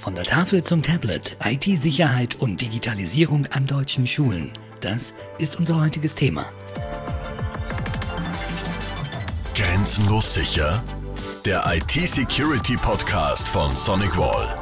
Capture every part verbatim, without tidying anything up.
Von der Tafel zum Tablet, I T-Sicherheit und Digitalisierung an deutschen Schulen. Das ist unser heutiges Thema. Grenzenlos sicher? Der I T-Security-Podcast von SonicWall.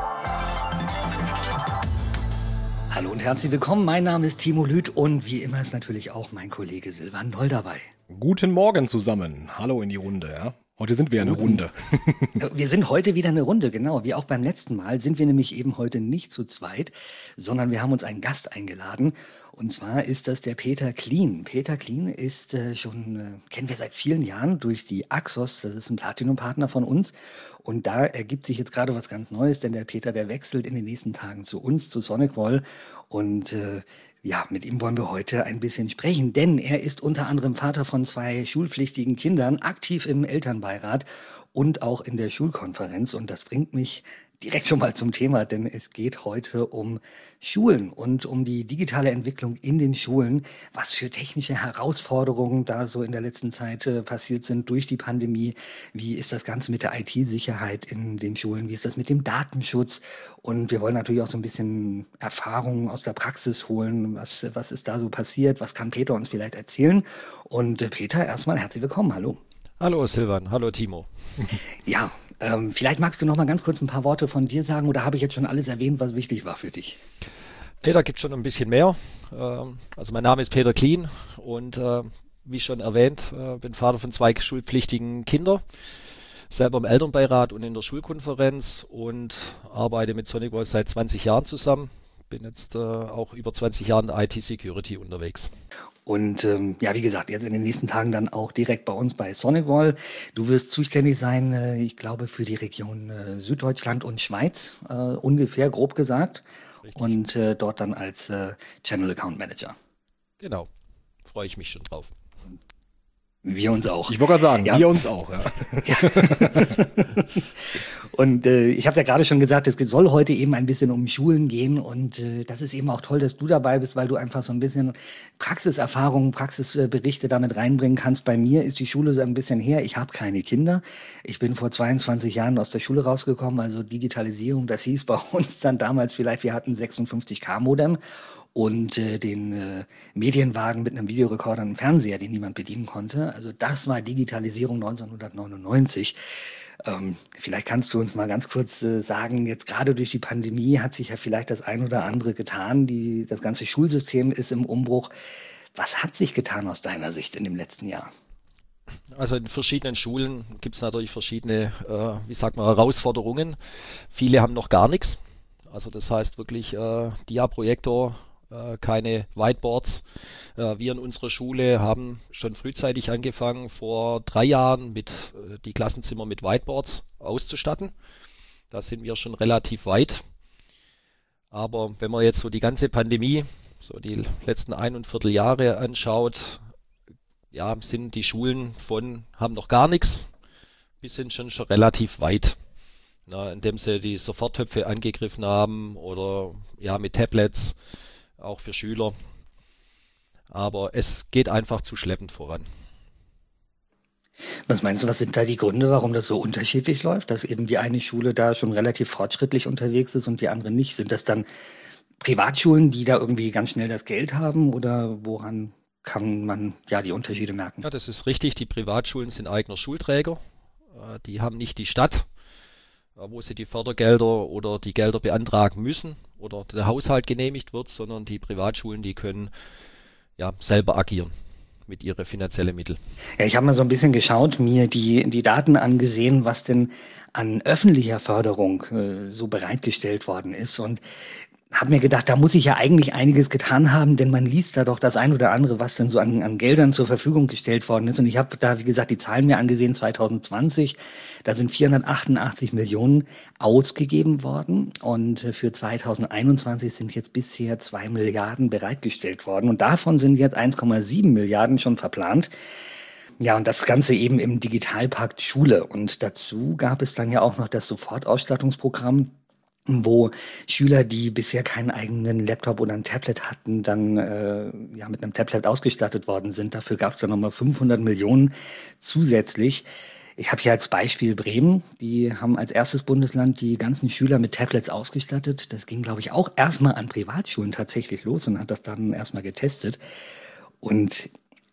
Hallo und herzlich willkommen, mein Name ist Timo Lüth und wie immer ist natürlich auch mein Kollege Silvan Noll dabei. Guten Morgen zusammen, hallo in die Runde, ja. Heute sind wir eine Runde. Wir sind heute wieder eine Runde, genau. Wie auch beim letzten Mal sind wir nämlich eben heute nicht zu zweit, sondern wir haben uns einen Gast eingeladen. Und zwar ist das der Peter Klien. Peter Klien ist äh, schon, äh, kennen wir seit vielen Jahren durch die Axos, das ist ein Platinum-Partner von uns. Und da ergibt sich jetzt gerade was ganz Neues, denn der Peter, der wechselt in den nächsten Tagen zu uns, zu SonicWall. Und äh, ja, mit ihm wollen wir heute ein bisschen sprechen, denn er ist unter anderem Vater von zwei schulpflichtigen Kindern, aktiv im Elternbeirat und auch in der Schulkonferenz. Und das bringt mich direkt schon mal zum Thema, denn es geht heute um Schulen und um die digitale Entwicklung in den Schulen, was für technische Herausforderungen da so in der letzten Zeit äh, passiert sind durch die Pandemie. Wie ist das Ganze mit der I T-Sicherheit in den Schulen? Wie ist das mit dem Datenschutz? Und wir wollen natürlich auch so ein bisschen Erfahrungen aus der Praxis holen. Was, was ist da so passiert? Was kann Peter uns vielleicht erzählen? Und äh, Peter, erstmal herzlich willkommen. Hallo. Hallo Silvan, hallo Timo. Ja, ähm, vielleicht magst du noch mal ganz kurz ein paar Worte von dir sagen oder habe ich jetzt schon alles erwähnt, was wichtig war für dich? Nee, da gibt es schon ein bisschen mehr. Ähm, also mein Name ist Peter Klien und äh, wie schon erwähnt, äh, bin Vater von zwei schulpflichtigen Kindern, selber im Elternbeirat und in der Schulkonferenz und arbeite mit SonicWall seit zwanzig Jahren zusammen. Bin jetzt äh, auch über zwanzig Jahre in der I T-Security unterwegs. Und ähm, ja, wie gesagt, jetzt in den nächsten Tagen dann auch direkt bei uns bei SonicWall. Du wirst zuständig sein, äh, ich glaube, für die Region äh, Süddeutschland und Schweiz, äh, ungefähr grob gesagt. Richtig. Und äh, dort dann als äh, Channel Account Manager. Genau, freue ich mich schon drauf. Wir uns auch. Ich wollte gerade sagen, ja. Wir uns auch, ja. ja. Und äh, ich habe es ja gerade schon gesagt, es soll heute eben ein bisschen um Schulen gehen und äh, das ist eben auch toll, dass du dabei bist, weil du einfach so ein bisschen Praxiserfahrungen, Praxisberichte damit reinbringen kannst. Bei mir ist die Schule so ein bisschen her, ich habe keine Kinder. Ich bin vor zweiundzwanzig Jahren aus der Schule rausgekommen, also Digitalisierung, das hieß bei uns dann damals vielleicht, wir hatten sechsundfünfzig K Modem. Und äh, den äh, Medienwagen mit einem Videorekorder und einem Fernseher, den niemand bedienen konnte. Also das war Digitalisierung neunzehnhundertneunundneunzig. Ähm, vielleicht kannst du uns mal ganz kurz äh, sagen, jetzt gerade durch die Pandemie hat sich ja vielleicht das ein oder andere getan. Die, das ganze Schulsystem ist im Umbruch. Was hat sich getan aus deiner Sicht in dem letzten Jahr? Also in verschiedenen Schulen gibt es natürlich verschiedene, äh, wie sagt man, Herausforderungen. Viele haben noch gar nichts. Also das heißt wirklich äh, Dia-Projektor, keine Whiteboards. Wir in unserer Schule haben schon frühzeitig angefangen, vor drei Jahren mit die Klassenzimmer mit Whiteboards auszustatten. Da sind wir schon relativ weit. Aber wenn man jetzt so die ganze Pandemie, so die letzten ein und Viertel Jahre anschaut, ja, sind die Schulen von, haben noch gar nichts, bis sind schon schon relativ weit. Na, indem sie die Soforttöpfe angegriffen haben oder ja mit Tablets, auch für Schüler. Aber es geht einfach zu schleppend voran. Was meinst du, was sind da die Gründe, warum das so unterschiedlich läuft? Dass eben die eine Schule da schon relativ fortschrittlich unterwegs ist und die andere nicht? Sind das dann Privatschulen, die da irgendwie ganz schnell das Geld haben? Oder woran kann man ja die Unterschiede merken? Ja, das ist richtig. Die Privatschulen sind eigener Schulträger. Die haben nicht die Stadt, wo sie die Fördergelder oder die Gelder beantragen müssen oder der Haushalt genehmigt wird, sondern die Privatschulen, die können ja selber agieren mit ihren finanziellen Mitteln. Ja, ich habe mal so ein bisschen geschaut, mir die, die Daten angesehen, was denn an öffentlicher Förderung äh, so bereitgestellt worden ist und habe mir gedacht, da muss ich ja eigentlich einiges getan haben, denn man liest da doch das ein oder andere, was denn so an, an Geldern zur Verfügung gestellt worden ist. Und ich habe da, wie gesagt, die Zahlen mir angesehen, zwanzig zwanzig, da sind vierhundertachtundachtzig Millionen ausgegeben worden. Und für zwanzig einundzwanzig sind jetzt bisher zwei Milliarden bereitgestellt worden. Und davon sind jetzt eins Komma sieben Milliarden schon verplant. Ja, und das Ganze eben im Digitalpakt Schule. Und dazu gab es dann ja auch noch das Sofortausstattungsprogramm, wo Schüler, die bisher keinen eigenen Laptop oder ein Tablet hatten, dann äh, ja mit einem Tablet ausgestattet worden sind. Dafür gab es dann nochmal fünfhundert Millionen zusätzlich. Ich habe hier als Beispiel Bremen. Die haben als erstes Bundesland die ganzen Schüler mit Tablets ausgestattet. Das ging, glaube ich, auch erstmal an Privatschulen tatsächlich los und hat das dann erstmal getestet. Und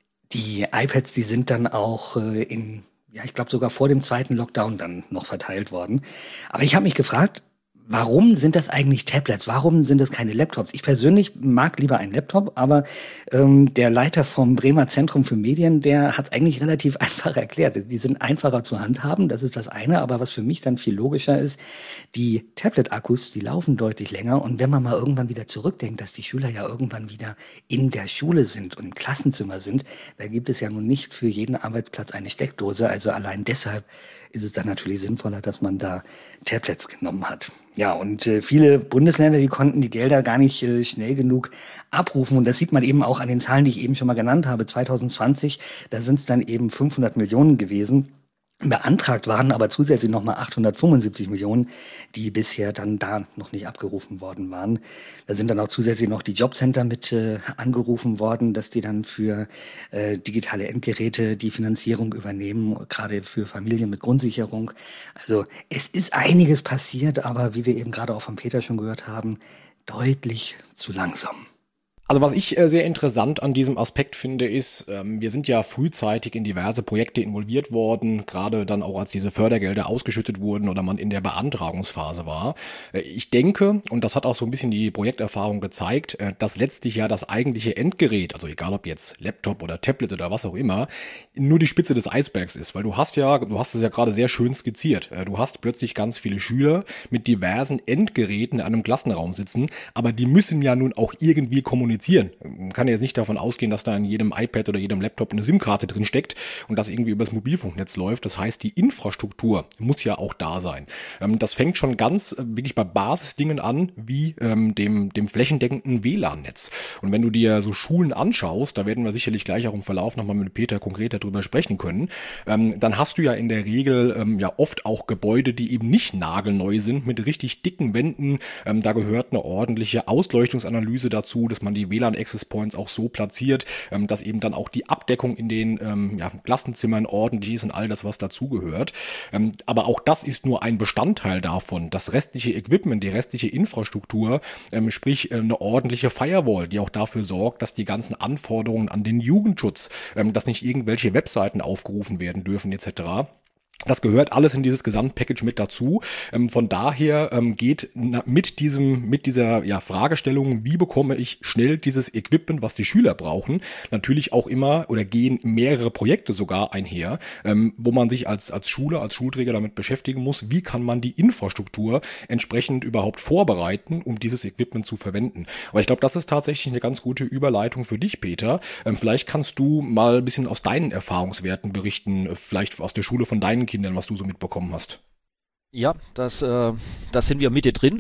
die iPads, die sind dann auch äh, in, ja, ich glaube sogar vor dem zweiten Lockdown dann noch verteilt worden. Aber ich habe mich gefragt, warum sind das eigentlich Tablets? Warum sind das keine Laptops? Ich persönlich mag lieber einen Laptop, aber ähm, der Leiter vom Bremer Zentrum für Medien, der hat es eigentlich relativ einfach erklärt. Die sind einfacher zu handhaben, das ist das eine. Aber was für mich dann viel logischer ist, die Tablet-Akkus, die laufen deutlich länger. Und wenn man mal irgendwann wieder zurückdenkt, dass die Schüler ja irgendwann wieder in der Schule sind und im Klassenzimmer sind, da gibt es ja nun nicht für jeden Arbeitsplatz eine Steckdose. Also allein deshalb ist es dann natürlich sinnvoller, dass man da Tablets genommen hat. Ja, und äh, viele Bundesländer, die konnten die Gelder gar nicht äh, schnell genug abrufen. Und das sieht man eben auch an den Zahlen, die ich eben schon mal genannt habe. zwanzig zwanzig, da sind es dann eben fünfhundert Millionen gewesen. Beantragt waren aber zusätzlich nochmal achthundertfünfundsiebzig Millionen, die bisher dann da noch nicht abgerufen worden waren. Da sind dann auch zusätzlich noch die Jobcenter mit äh, angerufen worden, dass die dann für äh, digitale Endgeräte die Finanzierung übernehmen, gerade für Familien mit Grundsicherung. Also es ist einiges passiert, aber wie wir eben gerade auch von Peter schon gehört haben, deutlich zu langsam. Also was ich äh, sehr interessant an diesem Aspekt finde, ist, ähm, wir sind ja frühzeitig in diverse Projekte involviert worden, gerade dann auch als diese Fördergelder ausgeschüttet wurden oder man in der Beantragungsphase war. Äh, ich denke, und das hat auch so ein bisschen die Projekterfahrung gezeigt, äh, dass letztlich ja das eigentliche Endgerät, also egal ob jetzt Laptop oder Tablet oder was auch immer, nur die Spitze des Eisbergs ist, weil du hast ja, du hast es ja gerade sehr schön skizziert, äh, du hast plötzlich ganz viele Schüler mit diversen Endgeräten in einem Klassenraum sitzen, aber die müssen ja nun auch irgendwie kommunizieren. Man kann ja jetzt nicht davon ausgehen, dass da in jedem iPad oder jedem Laptop eine SIM-Karte drin steckt und das irgendwie übers Mobilfunknetz läuft. Das heißt, die Infrastruktur muss ja auch da sein. Das fängt schon ganz wirklich bei Basisdingen an, wie dem, dem flächendeckenden W L A N-Netz. Und wenn du dir so Schulen anschaust, da werden wir sicherlich gleich auch im Verlauf nochmal mit Peter konkreter drüber sprechen können, dann hast du ja in der Regel ja oft auch Gebäude, die eben nicht nagelneu sind, mit richtig dicken Wänden. Da gehört eine ordentliche Ausleuchtungsanalyse dazu, dass man die W L A N-Access Points auch so platziert, ähm, dass eben dann auch die Abdeckung in den ähm, ja, Klassenzimmern ordentlich ist und all das, was dazugehört. Ähm, aber auch das ist nur ein Bestandteil davon. Das restliche Equipment, die restliche Infrastruktur, ähm, sprich äh, eine ordentliche Firewall, die auch dafür sorgt, dass die ganzen Anforderungen an den Jugendschutz, ähm, dass nicht irgendwelche Webseiten aufgerufen werden dürfen et cetera. Das gehört alles in dieses Gesamtpackage mit dazu. Ähm, von daher ähm, geht na, mit diesem, mit dieser ja, Fragestellung, wie bekomme ich schnell dieses Equipment, was die Schüler brauchen, natürlich auch immer oder gehen mehrere Projekte sogar einher, ähm, wo man sich als, als Schule, als Schulträger damit beschäftigen muss, wie kann man die Infrastruktur entsprechend überhaupt vorbereiten, um dieses Equipment zu verwenden. Aber ich glaube, das ist tatsächlich eine ganz gute Überleitung für dich, Peter. Ähm, vielleicht kannst du mal ein bisschen aus deinen Erfahrungswerten berichten, vielleicht aus der Schule von deinen Kindern, was du so mitbekommen hast. Ja, das, äh, da sind wir Mitte drin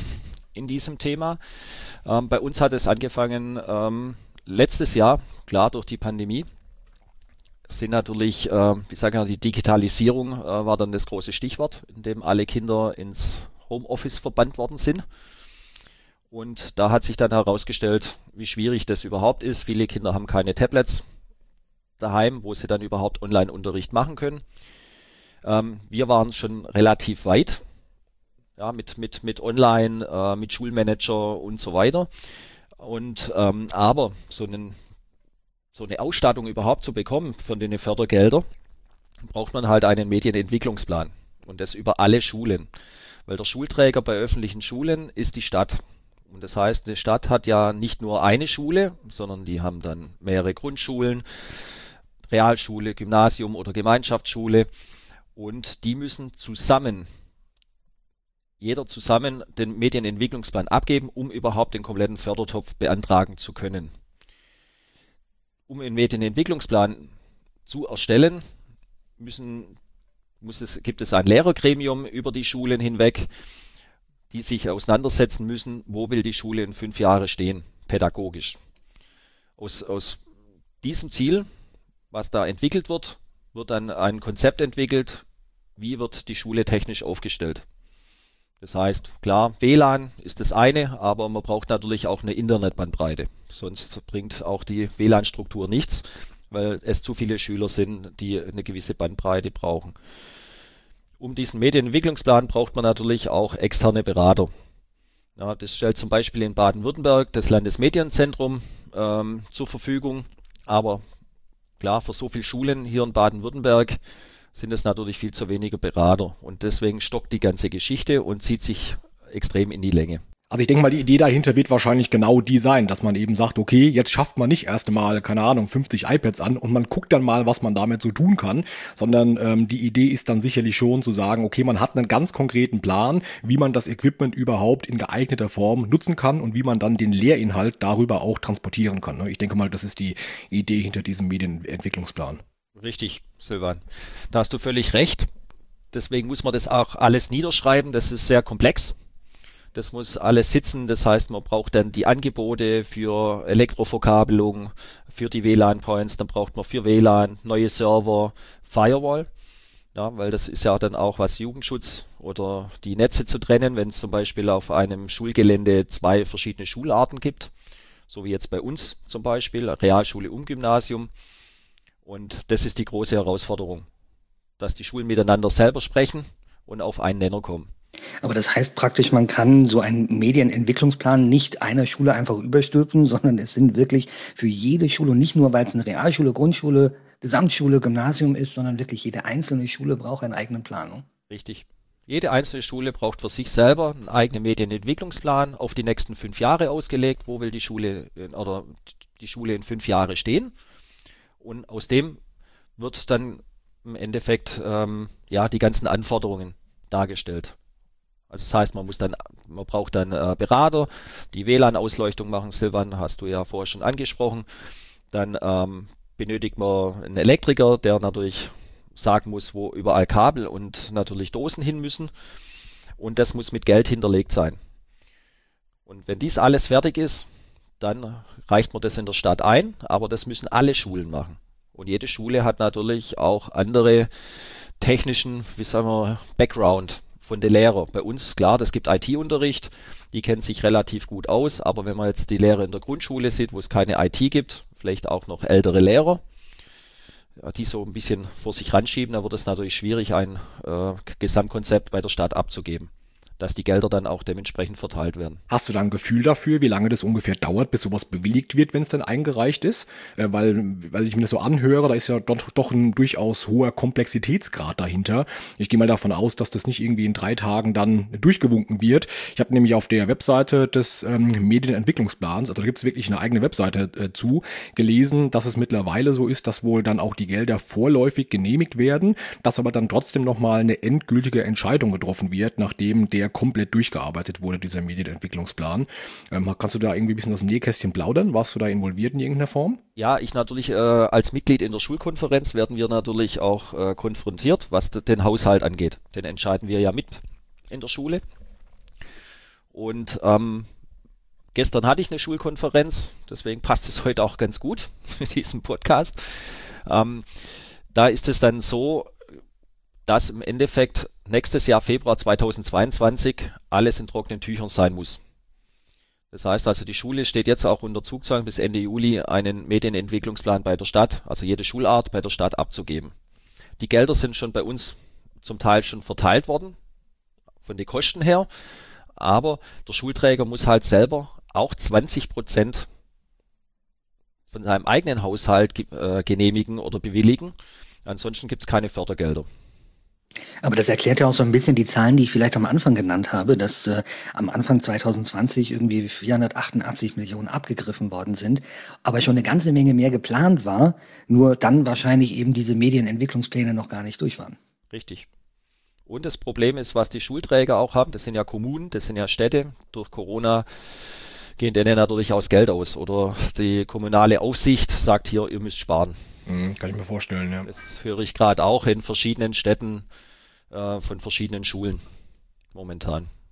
in diesem Thema. Ähm, bei uns hat es angefangen ähm, letztes Jahr, klar durch die Pandemie, sind natürlich, äh, wie sagen wir, die Digitalisierung äh, war dann das große Stichwort, in dem alle Kinder ins Homeoffice verbannt worden sind. Und da hat sich dann herausgestellt, wie schwierig das überhaupt ist. Viele Kinder haben keine Tablets daheim, wo sie dann überhaupt Online-Unterricht machen können. Ähm, wir waren schon relativ weit, ja, mit, mit, mit Online, äh, mit Schulmanager und so weiter. Und ähm, aber so, einen, so eine Ausstattung überhaupt zu bekommen von den Fördergeldern, braucht man halt einen Medienentwicklungsplan. Und das über alle Schulen. Weil der Schulträger bei öffentlichen Schulen ist die Stadt. Und das heißt, eine Stadt hat ja nicht nur eine Schule, sondern die haben dann mehrere Grundschulen, Realschule, Gymnasium oder Gemeinschaftsschule. Und die müssen zusammen, jeder zusammen den Medienentwicklungsplan abgeben, um überhaupt den kompletten Fördertopf beantragen zu können. Um einen Medienentwicklungsplan zu erstellen, müssen, muss es, gibt es ein Lehrergremium über die Schulen hinweg, die sich auseinandersetzen müssen, wo will die Schule in fünf Jahren stehen, pädagogisch. Aus, aus diesem Ziel, was da entwickelt wird, wird dann ein Konzept entwickelt, wie wird die Schule technisch aufgestellt. Das heißt, klar, W L A N ist das eine, aber man braucht natürlich auch eine Internetbandbreite. Sonst bringt auch die W L A N-Struktur nichts. weil es zu viele Schüler sind, die eine gewisse Bandbreite brauchen. Um diesen Medienentwicklungsplan braucht man natürlich auch externe Berater. Ja, das stellt zum Beispiel in Baden-Württemberg das Landesmedienzentrum ähm, zur Verfügung. Aber klar, für so viele Schulen hier in Baden-Württemberg sind es natürlich viel zu wenige Berater. Und deswegen stockt die ganze Geschichte und zieht sich extrem in die Länge. Also ich denke mal, die Idee dahinter wird wahrscheinlich genau die sein, dass man eben sagt, okay, jetzt schafft man nicht erst einmal, keine Ahnung, fünfzig iPads an und man guckt dann mal, was man damit so tun kann, sondern ähm, die Idee ist dann sicherlich schon zu sagen, okay, man hat einen ganz konkreten Plan, wie man das Equipment überhaupt in geeigneter Form nutzen kann und wie man dann den Lehrinhalt darüber auch transportieren kann. Ich denke mal, das ist die Idee hinter diesem Medienentwicklungsplan. Richtig, Silvan. Da hast du völlig recht. Deswegen muss man das auch alles niederschreiben. Das ist sehr komplex. Das muss alles sitzen, das heißt, man braucht dann die Angebote für Elektroverkabelung, für die W L A N-Points, dann braucht man für W L A N neue Server, Firewall, ja, weil das ist ja dann auch was Jugendschutz oder die Netze zu trennen, wenn es zum Beispiel auf einem Schulgelände zwei verschiedene Schularten gibt, so wie jetzt bei uns zum Beispiel, Realschule und Gymnasium. Und das ist die große Herausforderung, dass die Schulen miteinander selber sprechen und auf einen Nenner kommen. Aber das heißt praktisch, man kann so einen Medienentwicklungsplan nicht einer Schule einfach überstülpen, sondern es sind wirklich für jede Schule, nicht nur weil es eine Realschule, Grundschule, Gesamtschule, Gymnasium ist, sondern wirklich jede einzelne Schule braucht einen eigenen Plan. Ne? Richtig. Jede einzelne Schule braucht für sich selber einen eigenen Medienentwicklungsplan auf die nächsten fünf Jahre ausgelegt. Wo will die Schule oder die Schule in fünf Jahre stehen? Und aus dem wird dann im Endeffekt ähm, ja die ganzen Anforderungen dargestellt. Also das heißt, man muss dann, man braucht dann äh, Berater, die W L A N-Ausleuchtung machen. Silvan, hast du ja vorher schon angesprochen. Dann ähm, benötigt man einen Elektriker, der natürlich sagen muss, wo überall Kabel und natürlich Dosen hin müssen. Und das muss mit Geld hinterlegt sein. Und wenn dies alles fertig ist, dann reicht man das in der Stadt ein, aber das müssen alle Schulen machen. Und jede Schule hat natürlich auch andere technischen, wie sagen wir, Background von den Lehrern. Bei uns, klar, das gibt I T-Unterricht, die kennen sich relativ gut aus, aber wenn man jetzt die Lehrer in der Grundschule sieht, wo es keine I T gibt, vielleicht auch noch ältere Lehrer, ja, die so ein bisschen vor sich ranschieben, dann wird es natürlich schwierig, ein äh, Gesamtkonzept bei der Stadt abzugeben, dass die Gelder dann auch dementsprechend verteilt werden. Hast du da ein Gefühl dafür, wie lange das ungefähr dauert, bis sowas bewilligt wird, wenn es dann eingereicht ist? Äh, weil, weil ich mir das so anhöre, da ist ja doch, doch ein durchaus hoher Komplexitätsgrad dahinter. Ich gehe mal davon aus, dass das nicht irgendwie in drei Tagen dann durchgewunken wird. Ich habe nämlich auf der Webseite des ähm, Medienentwicklungsplans, also da gibt es wirklich eine eigene Webseite äh, zu, gelesen, dass es mittlerweile so ist, dass wohl dann auch die Gelder vorläufig genehmigt werden, dass aber dann trotzdem nochmal eine endgültige Entscheidung getroffen wird, nachdem der komplett durchgearbeitet wurde, dieser Medienentwicklungsplan. Ähm, kannst du da irgendwie ein bisschen aus dem Nähkästchen plaudern? Warst du da involviert in irgendeiner Form? Ja, ich natürlich äh, als Mitglied in der Schulkonferenz werden wir natürlich auch äh, konfrontiert, was d- den Haushalt angeht. Den entscheiden wir ja mit in der Schule. Und ähm, gestern hatte ich eine Schulkonferenz, deswegen passt es heute auch ganz gut mit diesem Podcast. Ähm, da ist es dann so, dass im Endeffekt nächstes Jahr Februar zweitausendzweiundzwanzig alles in trockenen Tüchern sein muss. Das heißt also, die Schule steht jetzt auch unter Zugzwang bis Ende Juli einen Medienentwicklungsplan bei der Stadt, also jede Schulart bei der Stadt abzugeben. Die Gelder sind schon bei uns zum Teil schon verteilt worden, von den Kosten her, aber der Schulträger muss halt selber auch zwanzig Prozent von seinem eigenen Haushalt äh, genehmigen oder bewilligen. Ansonsten gibt es keine Fördergelder. Aber das erklärt ja auch so ein bisschen die Zahlen, die ich vielleicht am Anfang genannt habe, dass äh, am Anfang zweitausendzwanzig irgendwie vierhundertachtundachtzig Millionen abgegriffen worden sind, aber schon eine ganze Menge mehr geplant war, nur dann wahrscheinlich eben diese Medienentwicklungspläne noch gar nicht durch waren. Richtig. Und das Problem ist, was die Schulträger auch haben, das sind ja Kommunen, das sind ja Städte, durch Corona gehen denen natürlich aus Geld aus oder die kommunale Aufsicht sagt hier, ihr müsst sparen. Mhm, kann ich mir vorstellen, ja. Das höre ich gerade auch in verschiedenen Städten äh, von verschiedenen Schulen momentan.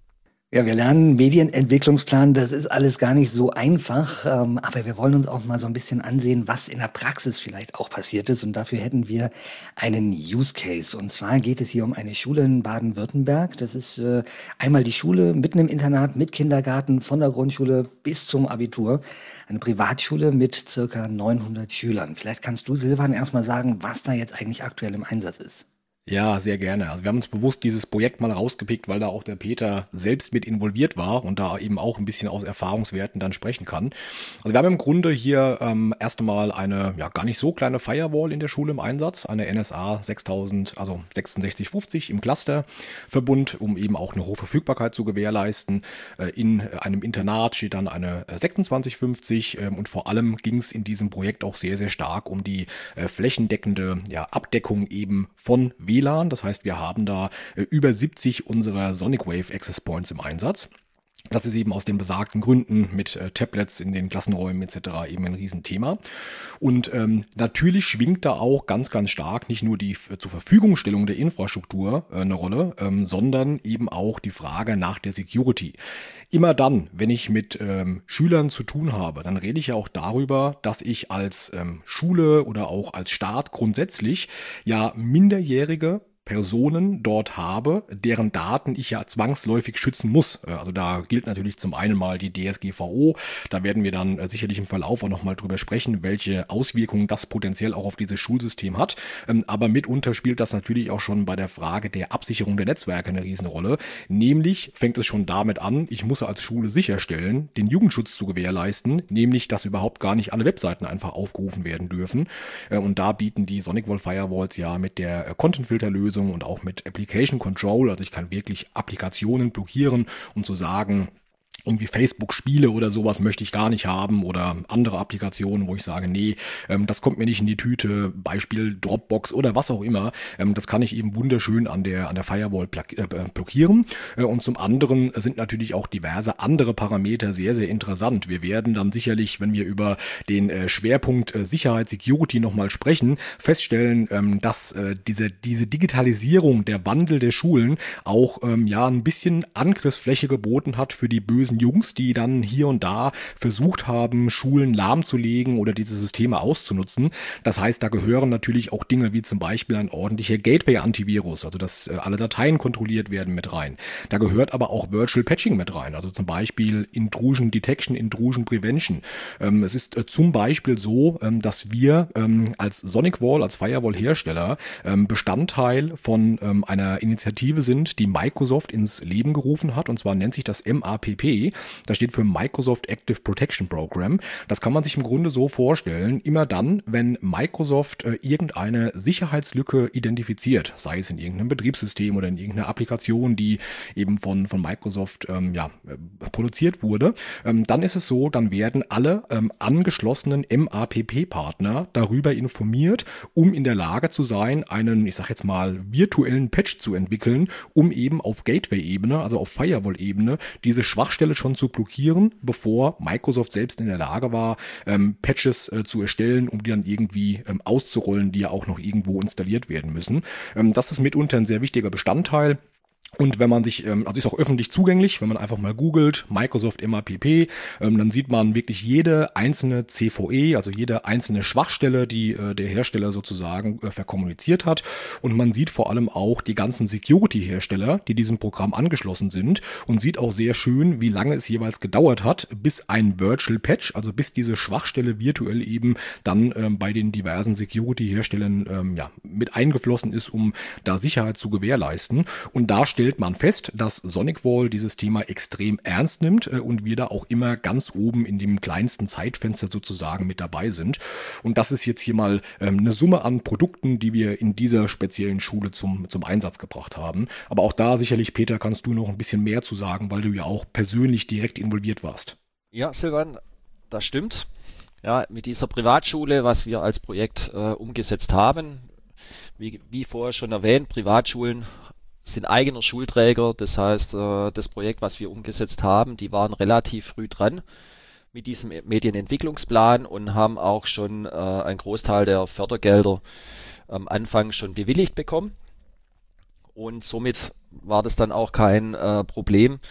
Ja, wir lernen Medienentwicklungsplan, das ist alles gar nicht so einfach, ähm, aber wir wollen uns auch mal so ein bisschen ansehen, was in der Praxis vielleicht auch passiert ist, und dafür hätten wir einen Use Case. Und zwar geht es hier um eine Schule in Baden-Württemberg. Das ist äh, einmal die Schule mitten im Internat mit Kindergarten von der Grundschule bis zum Abitur. Eine Privatschule mit circa neunhundert Schülern. Vielleicht kannst du, Silvan, erstmal sagen, was da jetzt eigentlich aktuell im Einsatz ist. Ja, sehr gerne. Also wir haben uns bewusst dieses Projekt mal rausgepickt, weil da auch der Peter selbst mit involviert war und da eben auch ein bisschen aus Erfahrungswerten dann sprechen kann. Also wir haben im Grunde hier ähm, erst einmal eine ja gar nicht so kleine Firewall in der Schule im Einsatz, eine N S A sechstausend, also sechsundsechzig fünfzig im Clusterverbund, um eben auch eine hohe Verfügbarkeit zu gewährleisten. Äh, in einem Internat steht dann eine äh, sechsundzwanzig fünfzig ähm, und vor allem ging es in diesem Projekt auch sehr, sehr stark um die äh, flächendeckende ja, Abdeckung eben von W L A N. Das heißt, wir haben da äh, über siebzig unserer Sonic Wave Access Points im Einsatz. Das ist eben aus den besagten Gründen mit äh, Tablets in den Klassenräumen et cetera eben ein Riesenthema. Und ähm, natürlich schwingt da auch ganz, ganz stark nicht nur die f- zur Verfügungstellung der Infrastruktur äh, eine Rolle, ähm, sondern eben auch die Frage nach der Security. Immer dann, wenn ich mit ähm, Schülern zu tun habe, dann rede ich ja auch darüber, dass ich als ähm, Schule oder auch als Staat grundsätzlich ja minderjährige Personen dort habe, deren Daten ich ja zwangsläufig schützen muss. Also da gilt natürlich zum einen mal die D S G V O. Da werden wir dann sicherlich im Verlauf auch nochmal drüber sprechen, welche Auswirkungen das potenziell auch auf dieses Schulsystem hat. Aber mitunter spielt das natürlich auch schon bei der Frage der Absicherung der Netzwerke eine Riesenrolle. Nämlich fängt es schon damit an, ich muss als Schule sicherstellen, den Jugendschutz zu gewährleisten, nämlich, dass überhaupt gar nicht alle Webseiten einfach aufgerufen werden dürfen. Und da bieten die SonicWall Firewalls ja mit der Content-Filterlösung und auch mit Application Control, also ich kann wirklich Applikationen blockieren, um zu sagen, irgendwie Facebook-Spiele oder sowas möchte ich gar nicht haben oder andere Applikationen, wo ich sage, nee, ähm, das kommt mir nicht in die Tüte, Beispiel Dropbox oder was auch immer. Ähm, das kann ich eben wunderschön an der, an der Firewall plak- äh, blockieren. Äh, und zum anderen sind natürlich auch diverse andere Parameter sehr, sehr interessant. Wir werden dann sicherlich, wenn wir über den äh, Schwerpunkt äh, Sicherheit, Security nochmal sprechen, feststellen, ähm, dass äh, diese, diese Digitalisierung, der Wandel der Schulen auch ähm, ja ein bisschen Angriffsfläche geboten hat für die bösen Jungs, die dann hier und da versucht haben, Schulen lahmzulegen oder diese Systeme auszunutzen. Das heißt, da gehören natürlich auch Dinge wie zum Beispiel ein ordentlicher Gateway-Antivirus, also dass äh, alle Dateien kontrolliert werden, mit rein. Da gehört aber auch Virtual Patching mit rein, also zum Beispiel Intrusion Detection, Intrusion Prevention. Ähm, es ist äh, zum Beispiel so, ähm, dass wir ähm, als SonicWall, als Firewall-Hersteller ähm, Bestandteil von ähm, einer Initiative sind, die Microsoft ins Leben gerufen hat, und zwar nennt sich das M A P P. Das steht für Microsoft Active Protection Program. Das kann man sich im Grunde so vorstellen, immer dann, wenn Microsoft äh, irgendeine Sicherheitslücke identifiziert, sei es in irgendeinem Betriebssystem oder in irgendeiner Applikation, die eben von, von Microsoft ähm, ja, äh, produziert wurde, ähm, dann ist es so, dann werden alle ähm, angeschlossenen M A P P-Partner darüber informiert, um in der Lage zu sein, einen, ich sag jetzt mal, virtuellen Patch zu entwickeln, um eben auf Gateway-Ebene, also auf Firewall-Ebene, diese Schwachstelle schon zu blockieren, bevor Microsoft selbst in der Lage war, ähm, Patches äh, zu erstellen, um die dann irgendwie ähm, auszurollen, die ja auch noch irgendwo installiert werden müssen. Ähm, das ist mitunter ein sehr wichtiger Bestandteil. Und wenn man sich, also ist auch öffentlich zugänglich, wenn man einfach mal googelt, Microsoft M A P P, dann sieht man wirklich jede einzelne C V E, also jede einzelne Schwachstelle, die der Hersteller sozusagen verkommuniziert hat. Und man sieht vor allem auch die ganzen Security-Hersteller, die diesem Programm angeschlossen sind, und sieht auch sehr schön, wie lange es jeweils gedauert hat, bis ein Virtual Patch, also bis diese Schwachstelle virtuell eben dann ähm, bei den diversen Security-Herstellern ähm, ja, mit eingeflossen ist, um da Sicherheit zu gewährleisten. Und da stellt man fest, dass SonicWall dieses Thema extrem ernst nimmt äh, und wir da auch immer ganz oben in dem kleinsten Zeitfenster sozusagen mit dabei sind. Und das ist jetzt hier mal ähm, eine Summe an Produkten, die wir in dieser speziellen Schule zum, zum Einsatz gebracht haben. Aber auch da sicherlich, Peter, kannst du noch ein bisschen mehr zu sagen, weil du ja auch persönlich direkt involviert warst. Ja, Silvan, das stimmt. Ja, mit dieser Privatschule, was wir als Projekt äh, umgesetzt haben, wie, wie vorher schon erwähnt, Privatschulen sind eigener Schulträger. Das heißt, äh, das Projekt, was wir umgesetzt haben, die waren relativ früh dran mit diesem Medienentwicklungsplan und haben auch schon äh, einen Großteil der Fördergelder am Anfang schon bewilligt bekommen. Und somit war das dann auch kein äh, Problem,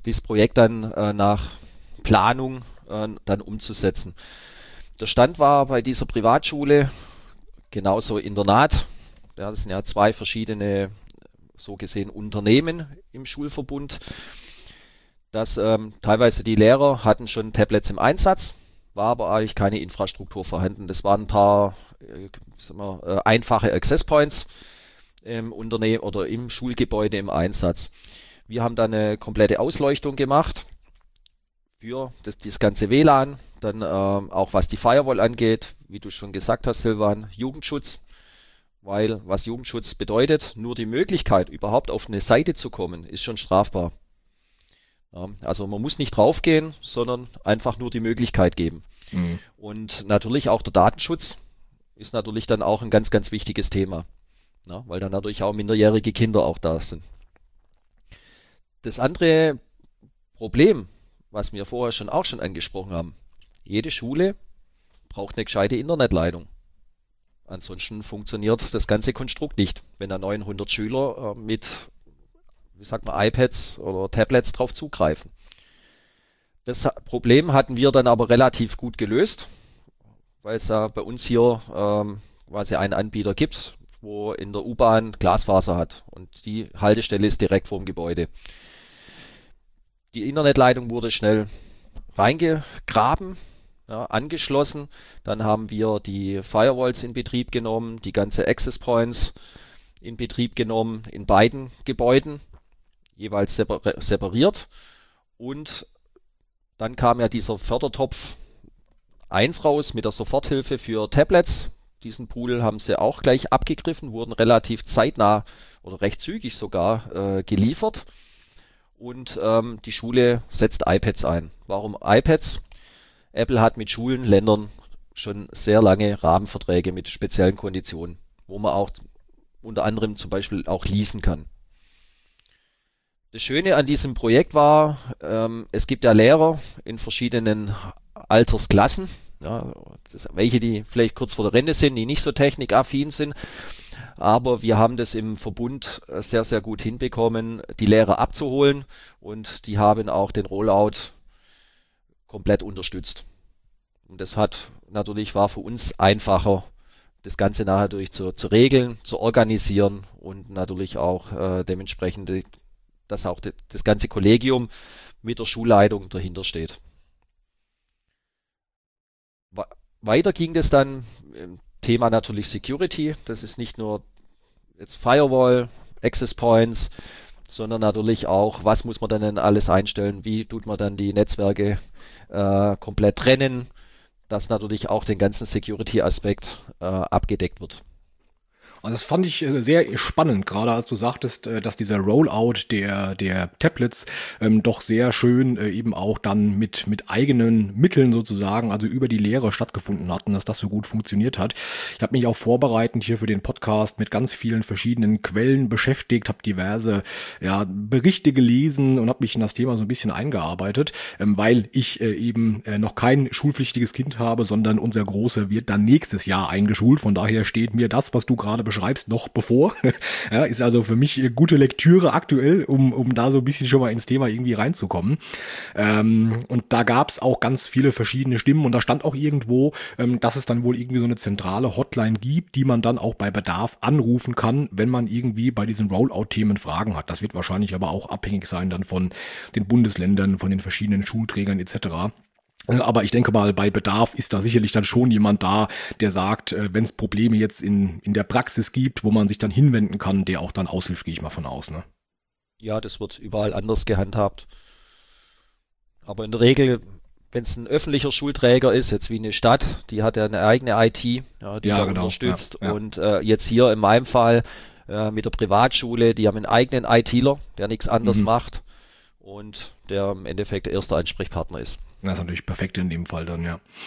dieses Projekt dann äh, nach Planung äh, dann umzusetzen. Der Stand war bei dieser Privatschule genauso Internat. Ja, das sind ja zwei verschiedene, so gesehen, Unternehmen im Schulverbund. Dass ähm, teilweise die Lehrer hatten schon Tablets im Einsatz, war aber eigentlich keine Infrastruktur vorhanden. Das waren ein paar äh, sagen wir, äh, einfache Access Points im Unternehmen oder im Schulgebäude im Einsatz. Wir haben dann eine komplette Ausleuchtung gemacht für das, das ganze W L A N, dann ähm, auch was die Firewall angeht, wie du schon gesagt hast, Silvan, Jugendschutz, weil was Jugendschutz bedeutet, nur die Möglichkeit, überhaupt auf eine Seite zu kommen, ist schon strafbar. Ja, also man muss nicht draufgehen, sondern einfach nur die Möglichkeit geben. Mhm. Und natürlich auch der Datenschutz ist natürlich dann auch ein ganz, ganz wichtiges Thema, ja, weil dann natürlich auch minderjährige Kinder auch da sind. Das andere Problem, was wir vorher schon auch schon angesprochen haben, jede Schule braucht eine gescheite Internetleitung. Ansonsten funktioniert das ganze Konstrukt nicht, wenn da neunhundert Schüler äh, mit, wie sagt man, iPads oder Tablets drauf zugreifen. Das Problem hatten wir dann aber relativ gut gelöst, weil es ja bei uns hier ähm, quasi einen Anbieter gibt, wo in der U-Bahn Glasfaser hat und die Haltestelle ist direkt vorm Gebäude. Die Internetleitung wurde schnell reingegraben, ja, angeschlossen. Dann haben wir die Firewalls in Betrieb genommen, die ganze Access Points in Betrieb genommen, in beiden Gebäuden, jeweils separ- separiert. Und dann kam ja dieser Fördertopf eins raus mit der Soforthilfe für Tablets. Diesen Pool haben sie auch gleich abgegriffen, wurden relativ zeitnah oder recht zügig sogar äh, geliefert. Und ähm, die Schule setzt iPads ein. Warum iPads? Apple hat mit Schulen, Ländern schon sehr lange Rahmenverträge mit speziellen Konditionen, wo man auch unter anderem zum Beispiel auch leasen kann. Das Schöne an diesem Projekt war, ähm, es gibt ja Lehrer in verschiedenen Altersklassen, ja, das, welche die vielleicht kurz vor der Rente sind, die nicht so technikaffin sind. Aber wir haben das im Verbund sehr, sehr gut hinbekommen, die Lehrer abzuholen und die haben auch den Rollout komplett unterstützt. Und das hat natürlich war für uns einfacher, das Ganze nachher durch zu, zu regeln, zu organisieren und natürlich auch äh, dementsprechend, dass auch de, das ganze Kollegium mit der Schulleitung dahinter steht. Weiter ging das dann im Thema natürlich Security. Das ist nicht nur jetzt Firewall, Access Points, sondern natürlich auch, was muss man dann alles einstellen, wie tut man dann die Netzwerke äh, komplett trennen, dass natürlich auch den ganzen Security-Aspekt äh, abgedeckt wird. Also das fand ich äh, sehr spannend, gerade als du sagtest, äh, dass dieser Rollout der der Tablets ähm, doch sehr schön äh, eben auch dann mit mit eigenen Mitteln sozusagen, also über die Lehre stattgefunden hat und dass das so gut funktioniert hat. Ich habe mich auch vorbereitend hier für den Podcast mit ganz vielen verschiedenen Quellen beschäftigt, habe diverse ja, Berichte gelesen und habe mich in das Thema so ein bisschen eingearbeitet, ähm, weil ich äh, eben äh, noch kein schulpflichtiges Kind habe, sondern unser Großer wird dann nächstes Jahr eingeschult. Von daher steht mir das, was du gerade beschreibst, noch bevor. Ja, ist also für mich gute Lektüre aktuell, um, um da so ein bisschen schon mal ins Thema irgendwie reinzukommen. Ähm, und da gab es auch ganz viele verschiedene Stimmen und da stand auch irgendwo, ähm, dass es dann wohl irgendwie so eine zentrale Hotline gibt, die man dann auch bei Bedarf anrufen kann, wenn man irgendwie bei diesen Rollout-Themen Fragen hat. Das wird wahrscheinlich aber auch abhängig sein dann von den Bundesländern, von den verschiedenen Schulträgern et cetera. Aber ich denke mal, bei Bedarf ist da sicherlich dann schon jemand da, der sagt, wenn es Probleme jetzt in, in der Praxis gibt, wo man sich dann hinwenden kann, der auch dann aushilft, gehe ich mal von aus. Ne? Ja, das wird überall anders gehandhabt. Aber in der Regel, wenn es ein öffentlicher Schulträger ist, jetzt wie eine Stadt, die hat ja eine eigene I T, ja, die ja, da genau. unterstützt. Ja, ja. Und äh, jetzt hier in meinem Fall äh, mit der Privatschule, die haben einen eigenen ITler, der nichts anderes mhm. macht und der im Endeffekt der erste Ansprechpartner ist. Das ist natürlich perfekt in dem Fall dann, ja.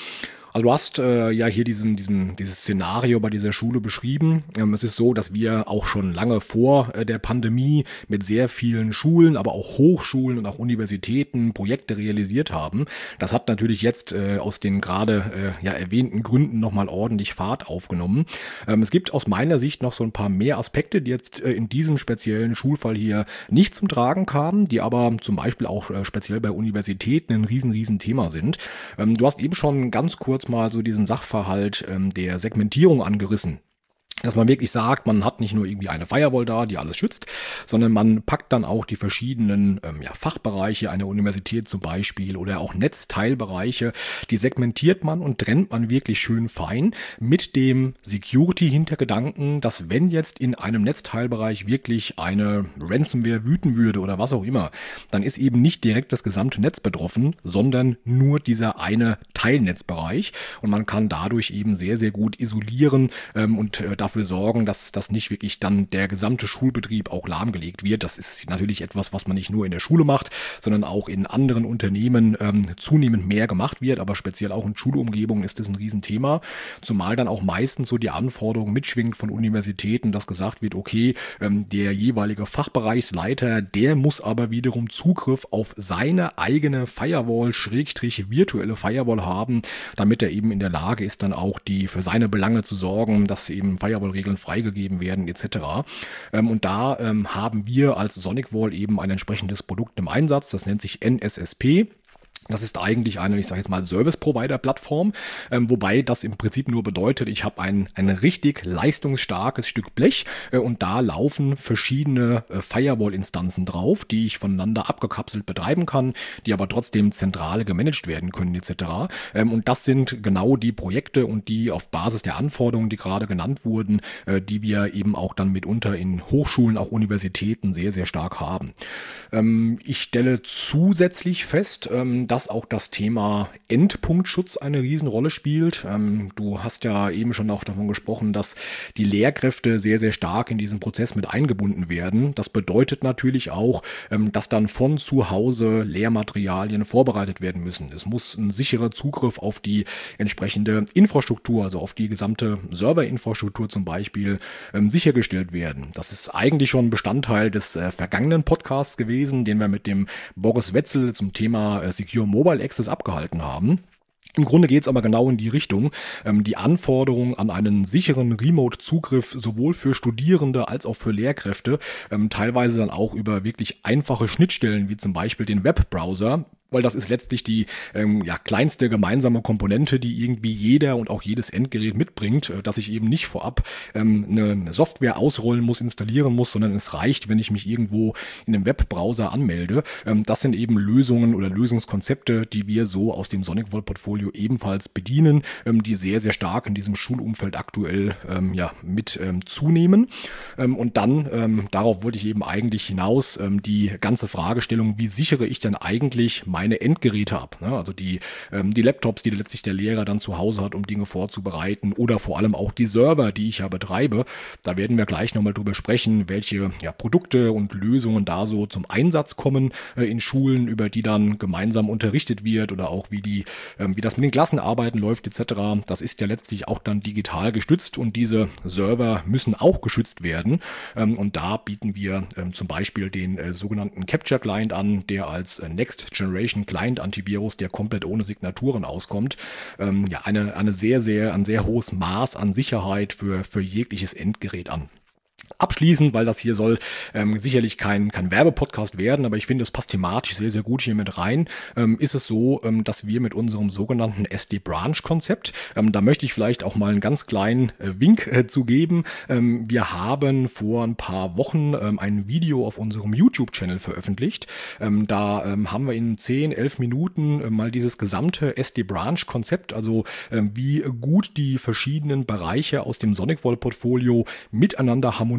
Also du hast äh, ja hier diesen, diesen, dieses Szenario bei dieser Schule beschrieben. Ähm, es ist so, dass wir auch schon lange vor äh, der Pandemie mit sehr vielen Schulen, aber auch Hochschulen und auch Universitäten Projekte realisiert haben. Das hat natürlich jetzt äh, aus den gerade äh, ja, erwähnten Gründen nochmal ordentlich Fahrt aufgenommen. Ähm, es gibt aus meiner Sicht noch so ein paar mehr Aspekte, die jetzt äh, in diesem speziellen Schulfall hier nicht zum Tragen kamen, die aber zum Beispiel auch äh, speziell bei Universitäten ein riesen, riesen Thema sind. Ähm, du hast eben schon ganz kurz mal so diesen Sachverhalt ähm, der Segmentierung angerissen. Dass man wirklich sagt, man hat nicht nur irgendwie eine Firewall da, die alles schützt, sondern man packt dann auch die verschiedenen ähm, ja, Fachbereiche einer Universität zum Beispiel oder auch Netzteilbereiche, die segmentiert man und trennt man wirklich schön fein mit dem Security-Hintergedanken, dass wenn jetzt in einem Netzteilbereich wirklich eine Ransomware wüten würde oder was auch immer, dann ist eben nicht direkt das gesamte Netz betroffen, sondern nur dieser eine Teilnetzbereich und man kann dadurch eben sehr, sehr gut isolieren ähm, und äh, dafür sorgen, dass das nicht wirklich dann der gesamte Schulbetrieb auch lahmgelegt wird. Das ist natürlich etwas, was man nicht nur in der Schule macht, sondern auch in anderen Unternehmen ähm, zunehmend mehr gemacht wird, aber speziell auch in Schulumgebungen ist das ein Riesenthema, zumal dann auch meistens so die Anforderung mitschwingt von Universitäten, dass gesagt wird, okay, ähm, der jeweilige Fachbereichsleiter, der muss aber wiederum Zugriff auf seine eigene Firewall, Schrägstrich virtuelle Firewall haben, damit er eben in der Lage ist, dann auch die für seine Belange zu sorgen, dass eben Firewall-Regeln freigegeben werden et cetera. Ähm, und da ähm, haben wir als SonicWall eben ein entsprechendes Produkt im Einsatz, das nennt sich N S S P. Das ist eigentlich eine, ich sage jetzt mal, Service-Provider-Plattform, ähm, wobei das im Prinzip nur bedeutet, ich habe ein, ein richtig leistungsstarkes Stück Blech äh, und da laufen verschiedene äh, Firewall-Instanzen drauf, die ich voneinander abgekapselt betreiben kann, die aber trotzdem zentral gemanagt werden können et cetera. Ähm, und das sind genau die Projekte und die auf Basis der Anforderungen, die gerade genannt wurden, äh, die wir eben auch dann mitunter in Hochschulen, auch Universitäten sehr, sehr stark haben. Ähm, ich stelle zusätzlich fest, ähm, dass auch das Thema Endpunktschutz eine Riesenrolle spielt. Ähm, du hast ja eben schon auch davon gesprochen, dass die Lehrkräfte sehr, sehr stark in diesen Prozess mit eingebunden werden. Das bedeutet natürlich auch, ähm, dass dann von zu Hause Lehrmaterialien vorbereitet werden müssen. Es muss ein sicherer Zugriff auf die entsprechende Infrastruktur, also auf die gesamte Serverinfrastruktur zum Beispiel, ähm, sichergestellt werden. Das ist eigentlich schon Bestandteil des äh, vergangenen Podcasts gewesen, den wir mit dem Boris Wetzel zum Thema äh, Secure Mobile Access abgehalten haben. Im Grunde geht es aber genau in die Richtung, ähm, die Anforderungen an einen sicheren Remote-Zugriff sowohl für Studierende als auch für Lehrkräfte, ähm, teilweise dann auch über wirklich einfache Schnittstellen wie zum Beispiel den Webbrowser, weil das ist letztlich die ähm, ja, kleinste gemeinsame Komponente, die irgendwie jeder und auch jedes Endgerät mitbringt, äh, dass ich eben nicht vorab ähm, eine, eine Software ausrollen muss, installieren muss, sondern es reicht, wenn ich mich irgendwo in einem Webbrowser anmelde. Ähm, das sind eben Lösungen oder Lösungskonzepte, die wir so aus dem SonicWall-Portfolio ebenfalls bedienen, ähm, die sehr, sehr stark in diesem Schulumfeld aktuell ähm, ja, mit ähm, zunehmen. Ähm, und dann, ähm, darauf wollte ich eben eigentlich hinaus, ähm, die ganze Fragestellung, wie sichere ich denn eigentlich meine meine Endgeräte ab, ne? Also die, ähm, die Laptops, die letztlich der Lehrer dann zu Hause hat, um Dinge vorzubereiten oder vor allem auch die Server, die ich ja betreibe. Da werden wir gleich nochmal drüber sprechen, welche ja, Produkte und Lösungen da so zum Einsatz kommen äh, in Schulen, über die dann gemeinsam unterrichtet wird oder auch wie, die, ähm, wie das mit den Klassenarbeiten läuft et cetera. Das ist ja letztlich auch dann digital gestützt und diese Server müssen auch geschützt werden. Ähm, und da bieten wir ähm, zum Beispiel den äh, sogenannten Capture Client an, der als äh, Next Generation Client Antivirus, der komplett ohne Signaturen auskommt, ähm, ja, eine, eine sehr, sehr, ein sehr hohes Maß an Sicherheit für, für jegliches Endgerät an. Abschließend, weil das hier soll ähm, sicherlich kein, kein Werbepodcast werden, aber ich finde, es passt thematisch sehr, sehr gut hier mit rein, ähm, ist es so, ähm, dass wir mit unserem sogenannten S D-Branch-Konzept, ähm, da möchte ich vielleicht auch mal einen ganz kleinen äh, Wink äh, zu geben. Ähm, wir haben vor ein paar Wochen ähm, ein Video auf unserem YouTube-Channel veröffentlicht. Ähm, da ähm, haben wir in zehn, elf Minuten äh, mal dieses gesamte S D-Branch-Konzept, also ähm, wie gut die verschiedenen Bereiche aus dem SonicWall-Portfolio miteinander harmonieren,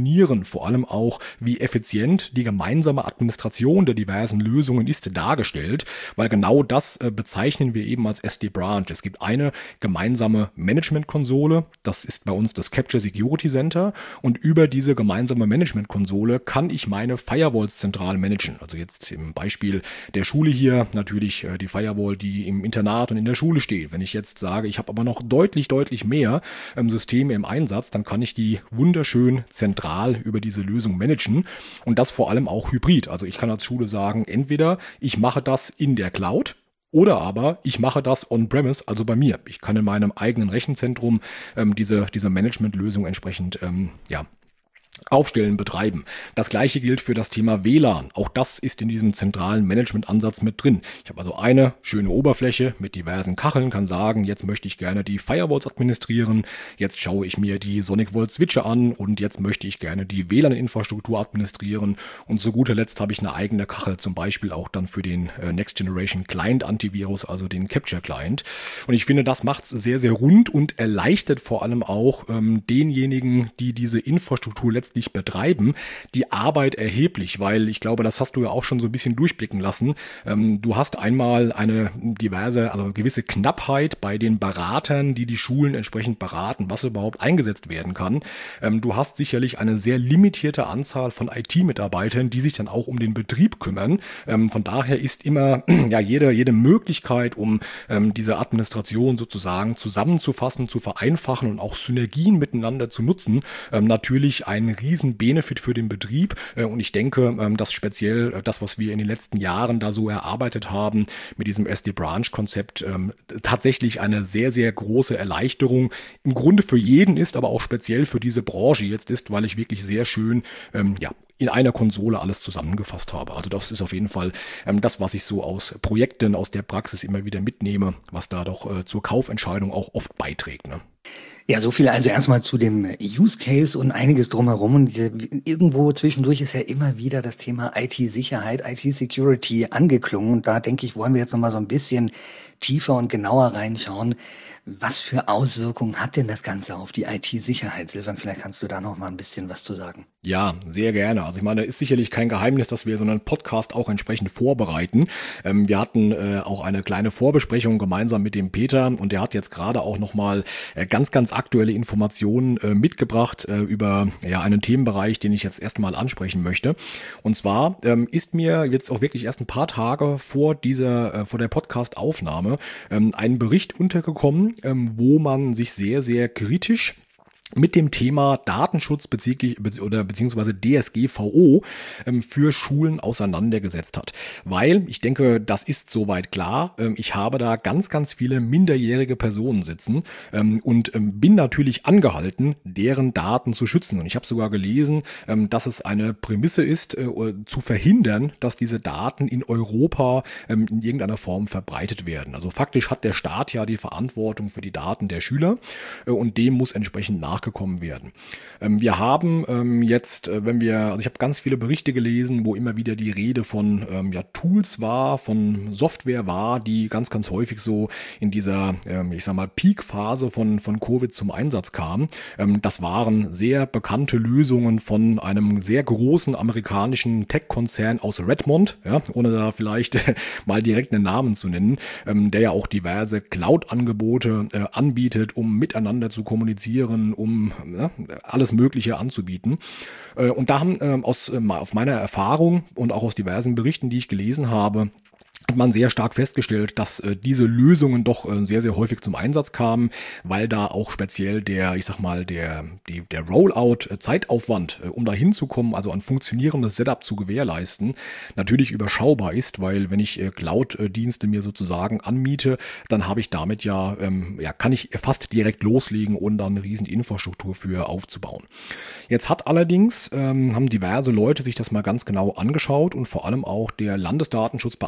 harmonieren, vor allem auch, wie effizient die gemeinsame Administration der diversen Lösungen ist, dargestellt, weil genau das äh, bezeichnen wir eben als S D Branch. Es gibt eine gemeinsame Management-Konsole, das ist bei uns das Capture Security Center, und über diese gemeinsame Management-Konsole kann ich meine Firewalls zentral managen. Also jetzt im Beispiel der Schule hier natürlich äh, die Firewall, die im Internat und in der Schule steht. Wenn ich jetzt sage, ich habe aber noch deutlich, deutlich mehr ähm, Systeme im Einsatz, dann kann ich die wunderschön zentral über diese Lösung managen und das vor allem auch hybrid. Also ich kann als Schule sagen, entweder ich mache das in der Cloud, oder aber ich mache das on-premise, also bei mir. Ich kann in meinem eigenen Rechenzentrum ähm, diese, diese Management-Lösung entsprechend ähm, ja, aufstellen, betreiben. Das gleiche gilt für das Thema W L A N. Auch das ist in diesem zentralen Management-Ansatz mit drin. Ich habe also eine schöne Oberfläche mit diversen Kacheln, kann sagen, jetzt möchte ich gerne die Firewalls administrieren, jetzt schaue ich mir die SonicWall-Switche an und jetzt möchte ich gerne die W L A N-Infrastruktur administrieren und zu guter Letzt habe ich eine eigene Kachel, zum Beispiel auch dann für den äh, Next Generation Client Antivirus, also den Capture Client. Und ich finde, das macht es sehr, sehr rund und erleichtert vor allem auch ähm, denjenigen, die diese Infrastruktur letztlich betreiben, die Arbeit erheblich, weil ich glaube, das hast du ja auch schon so ein bisschen durchblicken lassen. Ähm, du hast einmal eine diverse, also gewisse Knappheit bei den Beratern, die die Schulen entsprechend beraten, was überhaupt eingesetzt werden kann. Ähm, du hast sicherlich eine sehr limitierte Anzahl von I T-Mitarbeitern, die sich dann auch um den Betrieb kümmern. Ähm, von daher ist immer ja jede, jede Möglichkeit, um ähm, diese Administration sozusagen zusammenzufassen, zu vereinfachen und auch Synergien miteinander zu nutzen, ähm, natürlich ein riesen Benefit für den Betrieb und ich denke, dass speziell das, was wir in den letzten Jahren da so erarbeitet haben mit diesem S D-Branch-Konzept tatsächlich eine sehr, sehr große Erleichterung im Grunde für jeden ist, aber auch speziell für diese Branche jetzt ist, weil ich wirklich sehr schön ja, in einer Konsole alles zusammengefasst habe. Also das ist auf jeden Fall ähm, das, was ich so aus Projekten, aus der Praxis immer wieder mitnehme, was da doch äh, zur Kaufentscheidung auch oft beiträgt. Ne? Ja, so viel also erstmal zu dem Use Case und einiges drumherum. Und irgendwo zwischendurch ist ja immer wieder das Thema I T-Sicherheit, I T-Security angeklungen. Und da denke ich, wollen wir jetzt nochmal so ein bisschen tiefer und genauer reinschauen. Was für Auswirkungen hat denn das Ganze auf die I T-Sicherheit? Silvan, vielleicht kannst du da noch mal ein bisschen was zu sagen. Ja, sehr gerne. Also ich meine, ist sicherlich kein Geheimnis, dass wir so einen Podcast auch entsprechend vorbereiten. Ähm, wir hatten äh, auch eine kleine Vorbesprechung gemeinsam mit dem Peter und der hat jetzt gerade auch nochmal äh, ganz, ganz aktuelle Informationen äh, mitgebracht äh, über ja einen Themenbereich, den ich jetzt erstmal ansprechen möchte. Und zwar ähm, ist mir jetzt auch wirklich erst ein paar Tage vor dieser, äh, vor der Podcast-Aufnahme ähm, ein Bericht untergekommen, ähm, wo man sich sehr, sehr kritisch mit dem Thema Datenschutz bezüglich oder beziehungsweise D S G V O ähm, für Schulen auseinandergesetzt hat. Weil, ich denke, das ist soweit klar, ähm, ich habe da ganz, ganz viele minderjährige Personen sitzen ähm, und ähm, bin natürlich angehalten, deren Daten zu schützen. Und ich habe sogar gelesen, ähm, dass es eine Prämisse ist, äh, zu verhindern, dass diese Daten in Europa ähm, in irgendeiner Form verbreitet werden. Also faktisch hat der Staat ja die Verantwortung für die Daten der Schüler äh, und dem muss entsprechend nach gekommen werden. Ähm, wir haben ähm, jetzt, äh, wenn wir, also ich habe ganz viele Berichte gelesen, wo immer wieder die Rede von ähm, ja, Tools war, von Software war, die ganz, ganz häufig so in dieser, ähm, ich sag mal, Peak-Phase von, von Covid zum Einsatz kamen. Ähm, das waren sehr bekannte Lösungen von einem sehr großen amerikanischen Tech-Konzern aus Redmond, ja, ohne da vielleicht mal direkt einen Namen zu nennen, ähm, der ja auch diverse Cloud-Angebote äh, anbietet, um miteinander zu kommunizieren, um ja, alles Mögliche anzubieten. Und da haben ähm, aus, äh, auf meiner Erfahrung und auch aus diversen Berichten, die ich gelesen habe, hat man sehr stark festgestellt, dass äh, diese Lösungen doch äh, sehr, sehr häufig zum Einsatz kamen, weil da auch speziell der, ich sag mal, der, die, der Rollout-Zeitaufwand, äh, um da hinzukommen, also ein funktionierendes Setup zu gewährleisten, natürlich überschaubar ist, weil wenn ich äh, Cloud-Dienste mir sozusagen anmiete, dann habe ich damit ja, ähm, ja, kann ich fast direkt loslegen und dann eine riesen Infrastruktur für aufzubauen. Jetzt hat allerdings, ähm, haben diverse Leute sich das mal ganz genau angeschaut und vor allem auch der Landesdatenschutzbeauftragte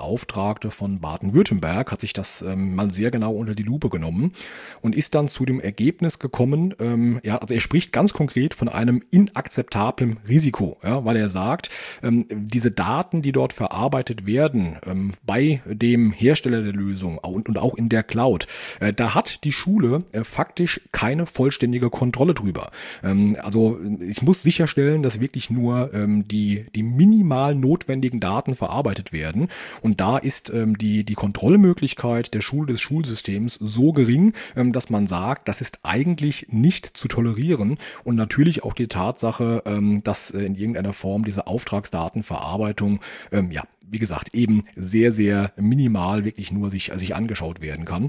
Bildungsbeauftragte von Baden-Württemberg hat sich das ähm, mal sehr genau unter die Lupe genommen und ist dann zu dem Ergebnis gekommen, ähm, ja, also er spricht ganz konkret von einem inakzeptablen Risiko, ja, weil er sagt, ähm, diese Daten, die dort verarbeitet werden, ähm, bei dem Hersteller der Lösung und, und auch in der Cloud, äh, da hat die Schule äh, faktisch keine vollständige Kontrolle drüber. Ähm, also ich muss sicherstellen, dass wirklich nur ähm, die, die minimal notwendigen Daten verarbeitet werden. Und da ist ähm, die, die Kontrollmöglichkeit der Schule des Schulsystems so gering, ähm, dass man sagt, das ist eigentlich nicht zu tolerieren. Und natürlich auch die Tatsache, ähm, dass äh, in irgendeiner Form diese Auftragsdatenverarbeitung, ähm, ja, wie gesagt, eben sehr, sehr minimal wirklich nur sich, sich angeschaut werden kann.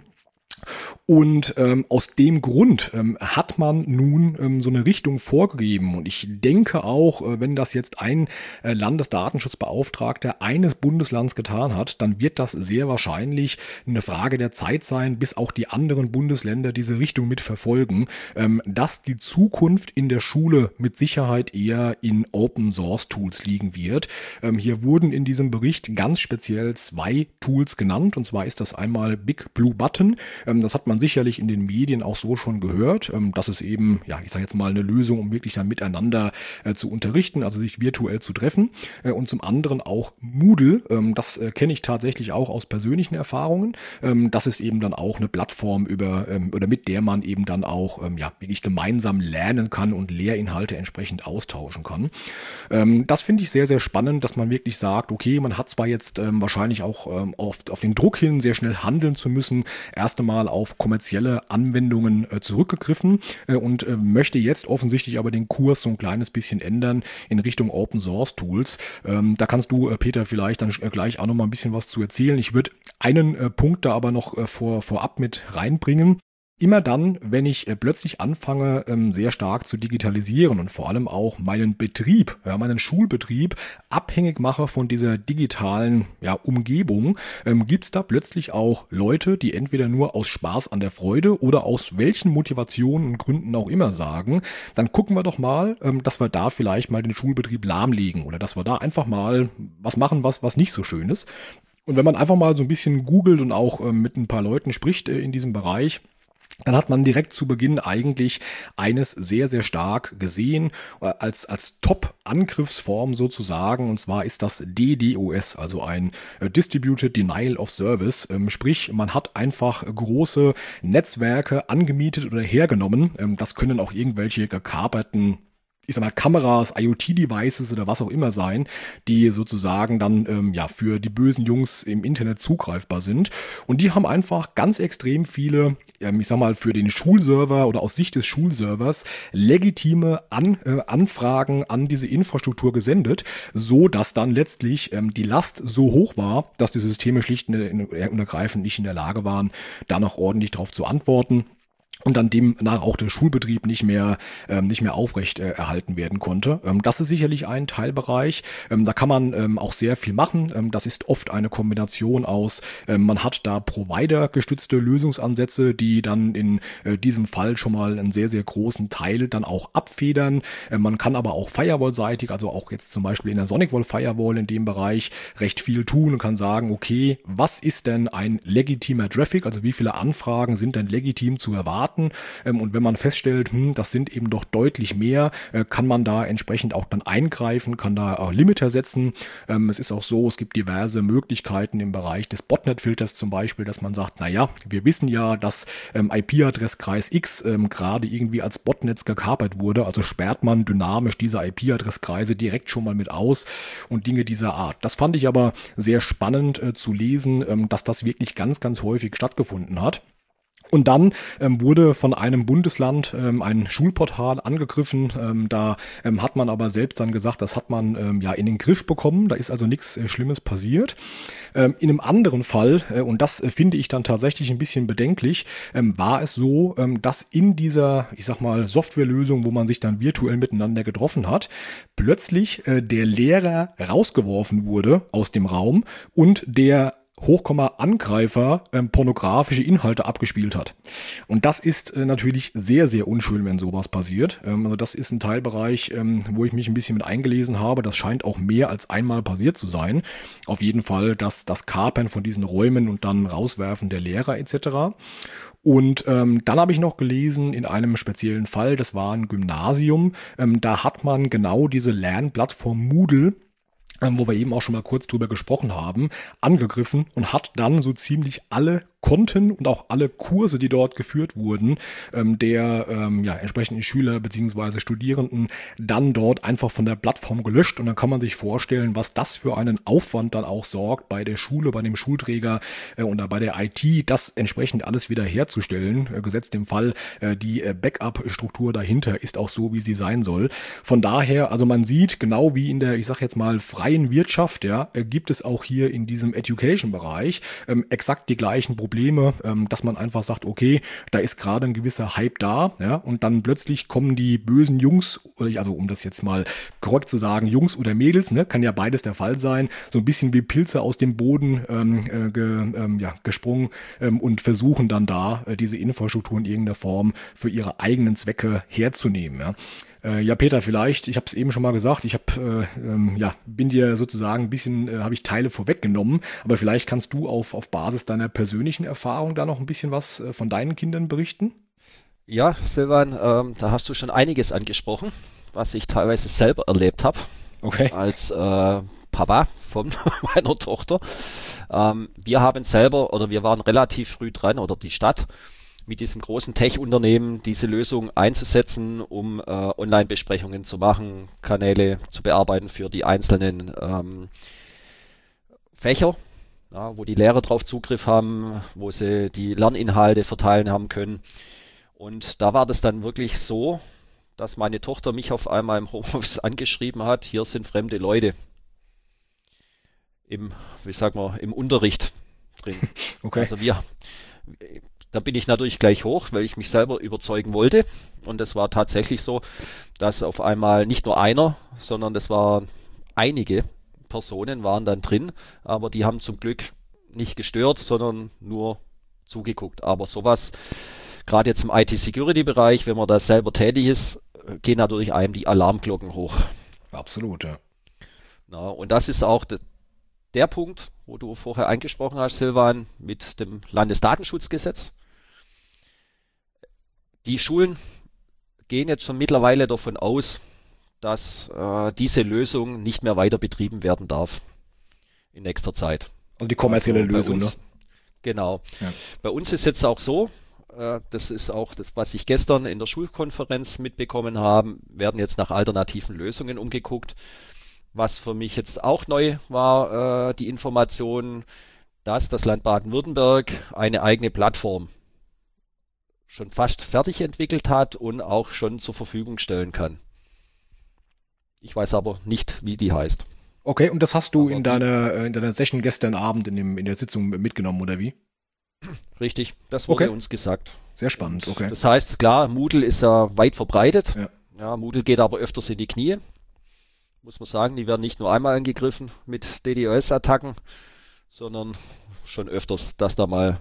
Und ähm, aus dem Grund ähm, hat man nun ähm, so eine Richtung vorgegeben. Und ich denke auch, äh, wenn das jetzt ein äh, Landesdatenschutzbeauftragter eines Bundeslands getan hat, dann wird das sehr wahrscheinlich eine Frage der Zeit sein, bis auch die anderen Bundesländer diese Richtung mitverfolgen, ähm, dass die Zukunft in der Schule mit Sicherheit eher in Open-Source-Tools liegen wird. Ähm, hier wurden in diesem Bericht ganz speziell zwei Tools genannt. Und zwar ist das einmal Big Blue Button. Ähm, das hat man sicherlich in den Medien auch so schon gehört. Ähm, das ist eben, ja, ich sage jetzt mal eine Lösung, um wirklich dann miteinander äh, zu unterrichten, also sich virtuell zu treffen. Äh, und zum anderen auch Moodle. Ähm, das äh, kenne ich tatsächlich auch aus persönlichen Erfahrungen. Ähm, das ist eben dann auch eine Plattform, über ähm, oder mit der man eben dann auch ähm, ja, wirklich gemeinsam lernen kann und Lehrinhalte entsprechend austauschen kann. Ähm, das finde ich sehr, sehr spannend, dass man wirklich sagt, okay, man hat zwar jetzt ähm, wahrscheinlich auch ähm, auf, auf den Druck hin, sehr schnell handeln zu müssen, erst einmal auf kommerzielle Anwendungen äh, zurückgegriffen äh, und äh, möchte jetzt offensichtlich aber den Kurs so ein kleines bisschen ändern in Richtung Open Source Tools. Ähm, da kannst du, äh, Peter, vielleicht dann äh, gleich auch noch mal ein bisschen was zu erzählen. Ich würde einen äh, Punkt da aber noch äh, vor, vorab mit reinbringen. Immer dann, wenn ich äh, plötzlich anfange, ähm, sehr stark zu digitalisieren und vor allem auch meinen Betrieb, ja, meinen Schulbetrieb abhängig mache von dieser digitalen ja, Umgebung, ähm, gibt es da plötzlich auch Leute, die entweder nur aus Spaß an der Freude oder aus welchen Motivationen und Gründen auch immer sagen, dann gucken wir doch mal, ähm, dass wir da vielleicht mal den Schulbetrieb lahmlegen oder dass wir da einfach mal was machen, was, was nicht so schön ist. Und wenn man einfach mal so ein bisschen googelt und auch ähm, mit ein paar Leuten spricht äh, in diesem Bereich, dann hat man direkt zu Beginn eigentlich eines sehr, sehr stark gesehen, als, als Top-Angriffsform sozusagen, und zwar ist das D DoS, also ein Distributed Denial of Service, sprich, man hat einfach große Netzwerke angemietet oder hergenommen, das können auch irgendwelche gekaperten, ich sag mal, Kameras, IoT-Devices oder was auch immer sein, die sozusagen dann ähm, ja für die bösen Jungs im Internet zugreifbar sind. Und die haben einfach ganz extrem viele, ähm, ich sag mal, für den Schulserver oder aus Sicht des Schulservers legitime An äh, Anfragen an diese Infrastruktur gesendet, so dass dann letztlich ähm, die Last so hoch war, dass die Systeme schlicht und ergreifend nicht in der Lage waren, da noch ordentlich drauf zu antworten. Und dann demnach auch der Schulbetrieb nicht mehr ähm, nicht mehr aufrecht äh, erhalten werden konnte. Ähm, das ist sicherlich ein Teilbereich. Ähm, da kann man ähm, auch sehr viel machen. Ähm, das ist oft eine Kombination aus, ähm, man hat da Provider-gestützte Lösungsansätze, die dann in äh, diesem Fall schon mal einen sehr, sehr großen Teil dann auch abfedern. Ähm, man kann aber auch Firewall-seitig, also auch jetzt zum Beispiel in der SonicWall Firewall in dem Bereich recht viel tun und kann sagen, okay, was ist denn ein legitimer Traffic? Also wie viele Anfragen sind denn legitim zu erwarten? Und wenn man feststellt, hm, das sind eben doch deutlich mehr, kann man da entsprechend auch dann eingreifen, kann da auch Limiter setzen. Es ist auch so, es gibt diverse Möglichkeiten im Bereich des Botnet-Filters zum Beispiel, dass man sagt, naja, wir wissen ja, dass I P-Adresskreis X gerade irgendwie als Botnetz gekapert wurde, also sperrt man dynamisch diese I P-Adresskreise direkt schon mal mit aus und Dinge dieser Art. Das fand ich aber sehr spannend äh, zu lesen, ähm, dass das wirklich ganz, ganz häufig stattgefunden hat. Und dann ähm, wurde von einem Bundesland ähm, ein Schulportal angegriffen. Ähm, da ähm, hat man aber selbst dann gesagt, das hat man ähm, ja in den Griff bekommen. Da ist also nichts äh, Schlimmes passiert. Ähm, in einem anderen Fall, äh, und das äh, finde ich dann tatsächlich ein bisschen bedenklich, ähm, war es so, ähm, dass in dieser, ich sag mal, Softwarelösung, wo man sich dann virtuell miteinander getroffen hat, plötzlich äh, der Lehrer rausgeworfen wurde aus dem Raum und der Hochkomma-Angreifer ähm, pornografische Inhalte abgespielt hat. Und das ist äh, natürlich sehr, sehr unschön, wenn sowas passiert. Ähm, also das ist ein Teilbereich, ähm, wo ich mich ein bisschen mit eingelesen habe. Das scheint auch mehr als einmal passiert zu sein. Auf jeden Fall das, das Kapern von diesen Räumen und dann Rauswerfen der Lehrer et cetera. Und ähm, dann habe ich noch gelesen in einem speziellen Fall, das war ein Gymnasium, ähm, da hat man genau diese Lernplattform Moodle, ähm, wo wir eben auch schon mal kurz drüber gesprochen haben, angegriffen und hat dann so ziemlich alle Konten und auch alle Kurse, die dort geführt wurden, ähm, der ähm, ja, entsprechenden Schüler bzw. Studierenden dann dort einfach von der Plattform gelöscht. Und dann kann man sich vorstellen, was das für einen Aufwand dann auch sorgt bei der Schule, bei dem Schulträger äh, und bei der I T, das entsprechend alles wieder herzustellen. Äh, gesetzt dem Fall, äh, die äh, Backup-Struktur dahinter ist auch so, wie sie sein soll. Von daher, also man sieht, genau wie in der, ich sag jetzt mal, freien Wirtschaft, ja, äh, gibt es auch hier in diesem Education-Bereich ähm, exakt die gleichen Probleme. Probleme, dass man einfach sagt, okay, da ist gerade ein gewisser Hype da, ja, und dann plötzlich kommen die bösen Jungs, also um das jetzt mal korrekt zu sagen, Jungs oder Mädels, ne, kann ja beides der Fall sein, so ein bisschen wie Pilze aus dem Boden ähm, äh, ge, ähm, ja, gesprungen ähm, und versuchen dann da äh, diese Infrastruktur in irgendeiner Form für ihre eigenen Zwecke herzunehmen, ja. Ja, Peter, vielleicht, ich habe es eben schon mal gesagt, ich habe, äh, ähm, ja, bin dir sozusagen ein bisschen, äh, habe ich Teile vorweggenommen, aber vielleicht kannst du auf, auf Basis deiner persönlichen Erfahrung da noch ein bisschen was äh, von deinen Kindern berichten? Ja, Silvan, ähm, da hast du schon einiges angesprochen, was ich teilweise selber erlebt habe. Okay. Als äh, Papa von meiner Tochter. Ähm, wir haben selber, oder wir waren relativ früh dran, oder die Stadt, mit diesem großen Tech-Unternehmen diese Lösung einzusetzen, um äh, Online-Besprechungen zu machen, Kanäle zu bearbeiten für die einzelnen ähm, Fächer, ja, wo die Lehrer drauf Zugriff haben, wo sie die Lerninhalte verteilen haben können. Und da war das dann wirklich so, dass meine Tochter mich auf einmal im Homeoffice angeschrieben hat, hier sind fremde Leute im, wie sagen wir, im Unterricht drin. Okay. Also wir... Da bin ich natürlich gleich hoch, weil ich mich selber überzeugen wollte. Und es war tatsächlich so, dass auf einmal nicht nur einer, sondern es waren einige Personen waren dann drin, aber die haben zum Glück nicht gestört, sondern nur zugeguckt. Aber sowas, gerade jetzt im I T-Security-Bereich, wenn man da selber tätig ist, gehen natürlich einem die Alarmglocken hoch. Absolut, ja. Na, und das ist auch de- der Punkt, wo du vorher angesprochen hast, Silvan, mit dem Landesdatenschutzgesetz. Die Schulen gehen jetzt schon mittlerweile davon aus, dass äh, diese Lösung nicht mehr weiter betrieben werden darf in nächster Zeit. Also die kommerzielle also Lösung, uns, ne? Genau. Ja. Bei uns ist jetzt auch so, äh, das ist auch das, was ich gestern in der Schulkonferenz mitbekommen habe, werden jetzt nach alternativen Lösungen umgeguckt. Was für mich jetzt auch neu war, äh, die Information, dass das Land Baden-Württemberg eine eigene Plattform schon fast fertig entwickelt hat und auch schon zur Verfügung stellen kann. Ich weiß aber nicht, wie die heißt. Okay, und das hast du in deiner, in deiner Session gestern Abend in, dem, in der Sitzung mitgenommen, oder wie? Richtig, das wurde okay. uns gesagt. Sehr spannend, okay. Das heißt, klar, Moodle ist ja weit verbreitet. Ja. Ja, Moodle geht aber öfters in die Knie. Muss man sagen, die werden nicht nur einmal angegriffen mit DDoS-Attacken, sondern schon öfters, dass da mal,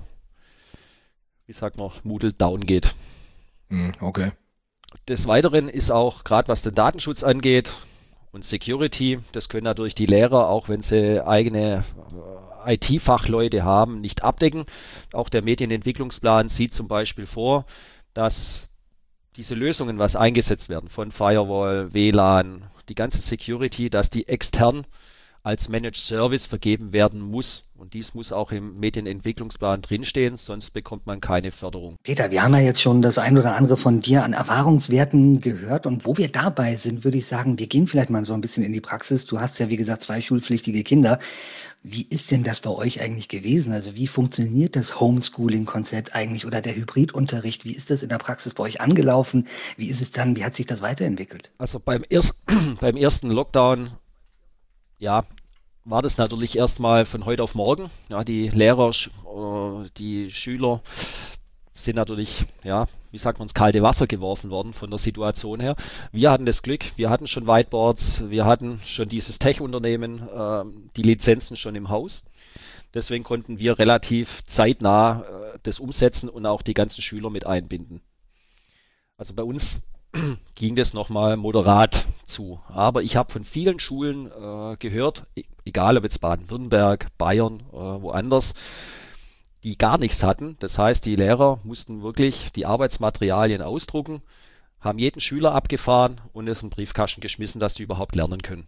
wie sagt man, Moodle down geht. Okay. Des Weiteren ist auch, gerade was den Datenschutz angeht und Security, das können natürlich die Lehrer, auch wenn sie eigene I T-Fachleute haben, nicht abdecken. Auch der Medienentwicklungsplan sieht zum Beispiel vor, dass diese Lösungen, was eingesetzt werden, von Firewall, W L A N, die ganze Security, dass die extern als Managed Service vergeben werden muss. Und dies muss auch im Medienentwicklungsplan drinstehen, sonst bekommt man keine Förderung. Peter, wir haben ja jetzt schon das ein oder andere von dir an Erfahrungswerten gehört. Und wo wir dabei sind, würde ich sagen, wir gehen vielleicht mal so ein bisschen in die Praxis. Du hast ja, wie gesagt, zwei schulpflichtige Kinder. Wie ist denn das bei euch eigentlich gewesen? Also wie funktioniert das Homeschooling-Konzept eigentlich oder der Hybridunterricht? Wie ist das in der Praxis bei euch angelaufen? Wie ist es dann, wie hat sich das weiterentwickelt? Also beim, erst, beim ersten Lockdown, ja, war das natürlich erstmal von heute auf morgen. Ja, die Lehrer, äh, die Schüler sind natürlich, ja, wie sagt man, ins kalte Wasser geworfen worden von der Situation her. Wir hatten das Glück, wir hatten schon Whiteboards, wir hatten schon dieses Tech-Unternehmen, äh, die Lizenzen schon im Haus. Deswegen konnten wir relativ zeitnah äh, das umsetzen und auch die ganzen Schüler mit einbinden. Also bei uns ging das nochmal moderat zu. Aber ich habe von vielen Schulen äh, gehört, e- egal ob jetzt Baden-Württemberg, Bayern, äh, woanders, die gar nichts hatten. Das heißt, die Lehrer mussten wirklich die Arbeitsmaterialien ausdrucken, haben jeden Schüler abgefahren und es in den Briefkasten geschmissen, dass die überhaupt lernen können.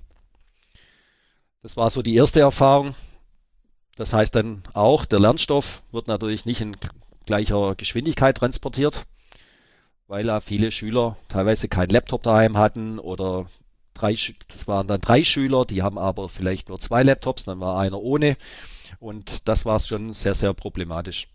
Das war so die erste Erfahrung. Das heißt dann auch, der Lernstoff wird natürlich nicht in gleicher Geschwindigkeit transportiert, weil ja viele Schüler teilweise keinen Laptop daheim hatten oder drei, das waren dann drei Schüler, die haben aber vielleicht nur zwei Laptops, dann war einer ohne und das war schon sehr, sehr problematisch.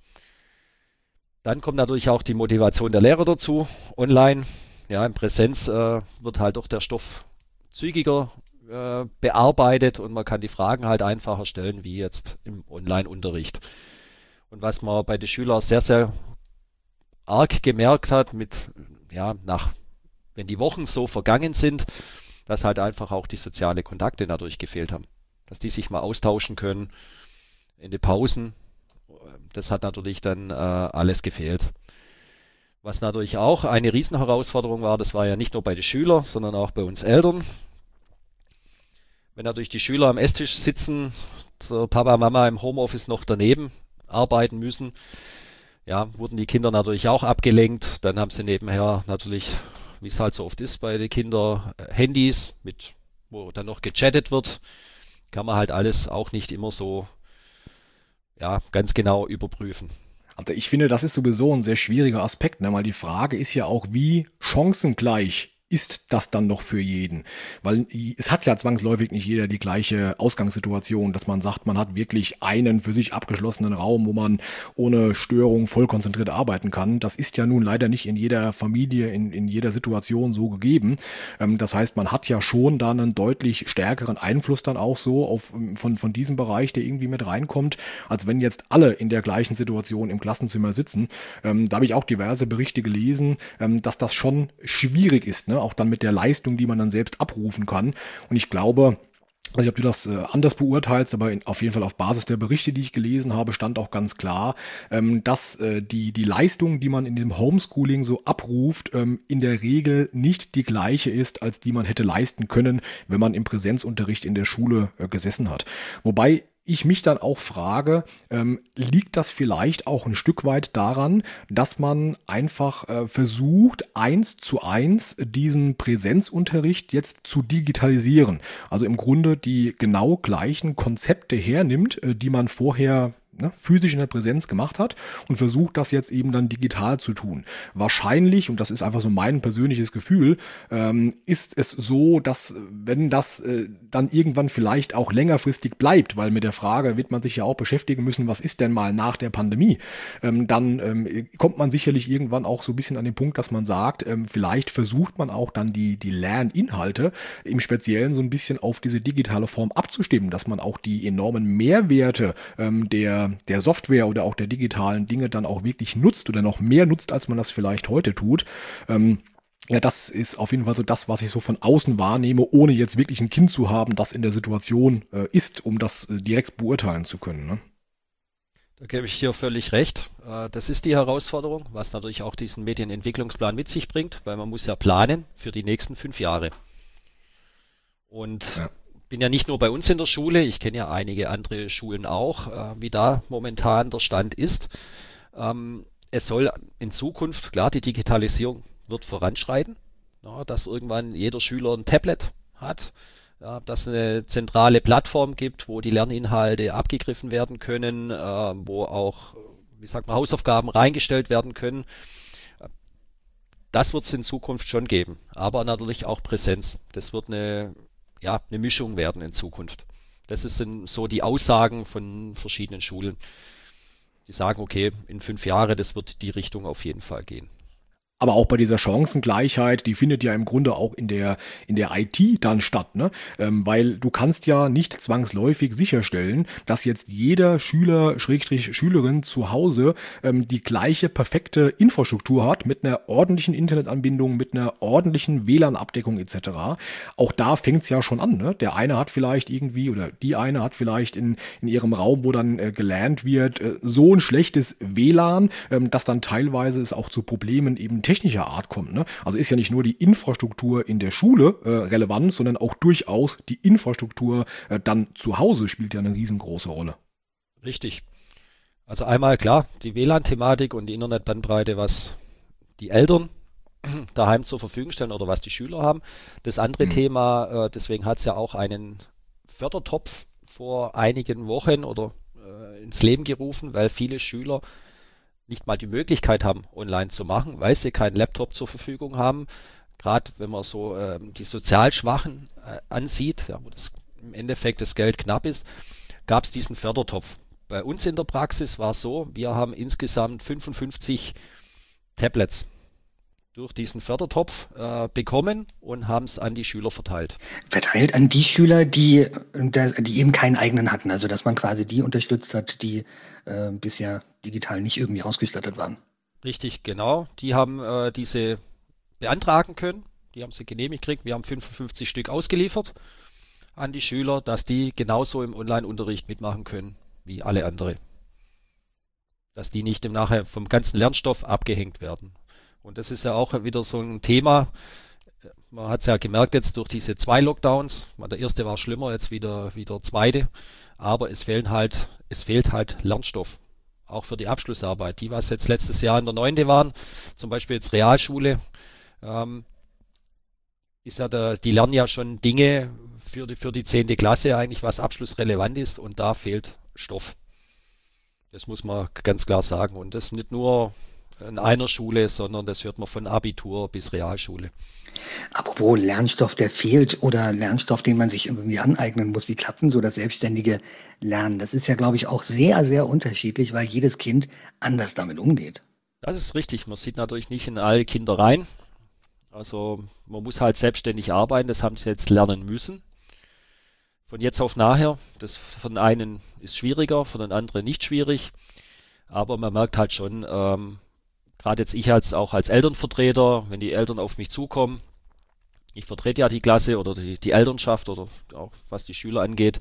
Dann kommt natürlich auch die Motivation der Lehrer dazu, online. Ja, in Präsenz äh, wird halt doch der Stoff zügiger äh, bearbeitet und man kann die Fragen halt einfacher stellen, wie jetzt im Online-Unterricht. Und was man bei den Schülern sehr, sehr arg gemerkt hat, mit, ja, nach, wenn die Wochen so vergangen sind, dass halt einfach auch die sozialen Kontakte dadurch gefehlt haben. Dass die sich mal austauschen können in den Pausen. Das hat natürlich dann äh, alles gefehlt. Was natürlich auch eine Riesenherausforderung war, das war ja nicht nur bei den Schülern, sondern auch bei uns Eltern. Wenn natürlich die Schüler am Esstisch sitzen, der Papa, Mama im Homeoffice noch daneben arbeiten müssen, ja, wurden die Kinder natürlich auch abgelenkt. Dann haben sie nebenher natürlich, wie es halt so oft ist bei den Kindern, Handys, mit, wo dann noch gechattet wird. Kann man halt alles auch nicht immer so, ja, ganz genau überprüfen. Also ich finde, das ist sowieso ein sehr schwieriger Aspekt, ne? Weil die Frage ist ja auch, wie chancengleich ist das dann noch für jeden? Weil es hat ja zwangsläufig nicht jeder die gleiche Ausgangssituation, dass man sagt, man hat wirklich einen für sich abgeschlossenen Raum, wo man ohne Störung voll konzentriert arbeiten kann. Das ist ja nun leider nicht in jeder Familie, in, in jeder Situation so gegeben. Ähm, das heißt, man hat ja schon da einen deutlich stärkeren Einfluss dann auch so auf, von, von diesem Bereich, der irgendwie mit reinkommt, als wenn jetzt alle in der gleichen Situation im Klassenzimmer sitzen. Ähm, da habe ich auch diverse Berichte gelesen, ähm, dass das schon schwierig ist, ne? Auch dann mit der Leistung, die man dann selbst abrufen kann. Und ich glaube, ich weiß nicht, ob du das äh, anders beurteilst, aber in, auf jeden Fall auf Basis der Berichte, die ich gelesen habe, stand auch ganz klar, ähm, dass äh, die, die Leistung, die man in dem Homeschooling so abruft, ähm, in der Regel nicht die gleiche ist, als die man hätte leisten können, wenn man im Präsenzunterricht in der Schule äh, gesessen hat. Wobei ich mich dann auch frage, ähm, liegt das vielleicht auch ein Stück weit daran, dass man einfach äh, versucht, eins zu eins diesen Präsenzunterricht jetzt zu digitalisieren? Also im Grunde die genau gleichen Konzepte hernimmt, äh, die man vorher ne, physisch in der Präsenz gemacht hat und versucht das jetzt eben dann digital zu tun. Wahrscheinlich, und das ist einfach so mein persönliches Gefühl, ähm, ist es so, dass wenn das äh, dann irgendwann vielleicht auch längerfristig bleibt, weil mit der Frage wird man sich ja auch beschäftigen müssen, was ist denn mal nach der Pandemie, ähm, dann ähm, kommt man sicherlich irgendwann auch so ein bisschen an den Punkt, dass man sagt, ähm, vielleicht versucht man auch dann die, die Lerninhalte im Speziellen so ein bisschen auf diese digitale Form abzustimmen, dass man auch die enormen Mehrwerte ähm, der, der Software oder auch der digitalen Dinge dann auch wirklich nutzt oder noch mehr nutzt, als man das vielleicht heute tut. Ähm, Ja, das ist auf jeden Fall so das, was ich so von außen wahrnehme, ohne jetzt wirklich ein Kind zu haben, das in der Situation äh, ist, um das äh, direkt beurteilen zu können. Ne? Da gebe ich dir völlig recht. Äh, das ist die Herausforderung, was natürlich auch diesen Medienentwicklungsplan mit sich bringt, weil man muss ja planen für die nächsten fünf Jahre. Und ja. bin ja nicht nur bei uns in der Schule, ich kenne ja einige andere Schulen auch, äh, wie da momentan der Stand ist. Ähm, es soll in Zukunft, klar, die Digitalisierung wird voranschreiten, ja, dass irgendwann jeder Schüler ein Tablet hat, ja, dass es eine zentrale Plattform gibt, wo die Lerninhalte abgegriffen werden können, äh, wo auch, wie sagt man, Hausaufgaben reingestellt werden können. Das wird es in Zukunft schon geben, aber natürlich auch Präsenz. Das wird eine, ja, eine Mischung werden in Zukunft. Das sind so die Aussagen von verschiedenen Schulen. Die sagen, okay, in fünf Jahren, das wird die Richtung auf jeden Fall gehen. Aber auch bei dieser Chancengleichheit, die findet ja im Grunde auch in der, in der I T dann statt, ne? Ähm, weil du kannst ja nicht zwangsläufig sicherstellen, dass jetzt jeder Schüler, Schrägstrich Schülerin zu Hause ähm, die gleiche perfekte Infrastruktur hat, mit einer ordentlichen Internetanbindung, mit einer ordentlichen W L A N-Abdeckung et cetera. Auch da fängt es ja schon an, ne? Der eine hat vielleicht irgendwie, oder die eine hat vielleicht in, in ihrem Raum, wo dann äh, gelernt wird, äh, so ein schlechtes W L A N, ähm, dass dann teilweise es auch zu Problemen eben technischer Art kommt. Ne? Also ist ja nicht nur die Infrastruktur in der Schule äh, relevant, sondern auch durchaus die Infrastruktur äh, dann zu Hause spielt ja eine riesengroße Rolle. Richtig. Also einmal klar, die W L A N-Thematik und die Internetbandbreite, was die Eltern daheim zur Verfügung stellen oder was die Schüler haben. Das andere mhm. Thema, äh, deswegen hat es ja auch einen Fördertopf vor einigen Wochen oder äh, ins Leben gerufen, weil viele Schüler nicht mal die Möglichkeit haben, online zu machen, weil sie keinen Laptop zur Verfügung haben. Gerade wenn man so äh, die sozial Schwachen äh, ansieht, ja, wo das im Endeffekt das Geld knapp ist, gab es diesen Fördertopf. Bei uns in der Praxis war es so, wir haben insgesamt fünfundfünfzig Tablets durch diesen Fördertopf äh, bekommen und haben es an die Schüler verteilt. Verteilt an die Schüler, die, die eben keinen eigenen hatten, also dass man quasi die unterstützt hat, die äh, bisher digital nicht irgendwie ausgestattet waren. Richtig, genau. Die haben äh, diese beantragen können, die haben sie genehmigt gekriegt. Wir haben fünfundfünfzig Stück ausgeliefert an die Schüler, dass die genauso im Online-Unterricht mitmachen können wie alle andere. Dass die nicht im Nachher vom ganzen Lernstoff abgehängt werden. Und das ist ja auch wieder so ein Thema. Man hat es ja gemerkt jetzt durch diese zwei Lockdowns. Der erste war schlimmer, jetzt wieder wieder der zweite. Aber es fehlen halt, es fehlt halt Lernstoff. Auch für die Abschlussarbeit. Die, was jetzt letztes Jahr in der Neunte waren, zum Beispiel jetzt Realschule, ähm, ist ja der, die lernen ja schon Dinge für die, für die zehnte Klasse eigentlich, was abschlussrelevant ist. Und da fehlt Stoff. Das muss man ganz klar sagen. Und das nicht nur in einer Schule, sondern das hört man von Abitur bis Realschule. Apropos Lernstoff, der fehlt oder Lernstoff, den man sich irgendwie aneignen muss. Wie klappt denn so das selbstständige Lernen? Das ist ja, glaube ich, auch sehr, sehr unterschiedlich, weil jedes Kind anders damit umgeht. Das ist richtig. Man sieht natürlich nicht in alle Kinder rein. Also man muss halt selbstständig arbeiten. Das haben sie jetzt lernen müssen. Von jetzt auf nachher. Das von einen ist schwieriger, von den anderen nicht schwierig. Aber man merkt halt schon, ähm, gerade jetzt ich als auch als Elternvertreter, wenn die Eltern auf mich zukommen, ich vertrete ja die Klasse oder die, die Elternschaft oder auch was die Schüler angeht.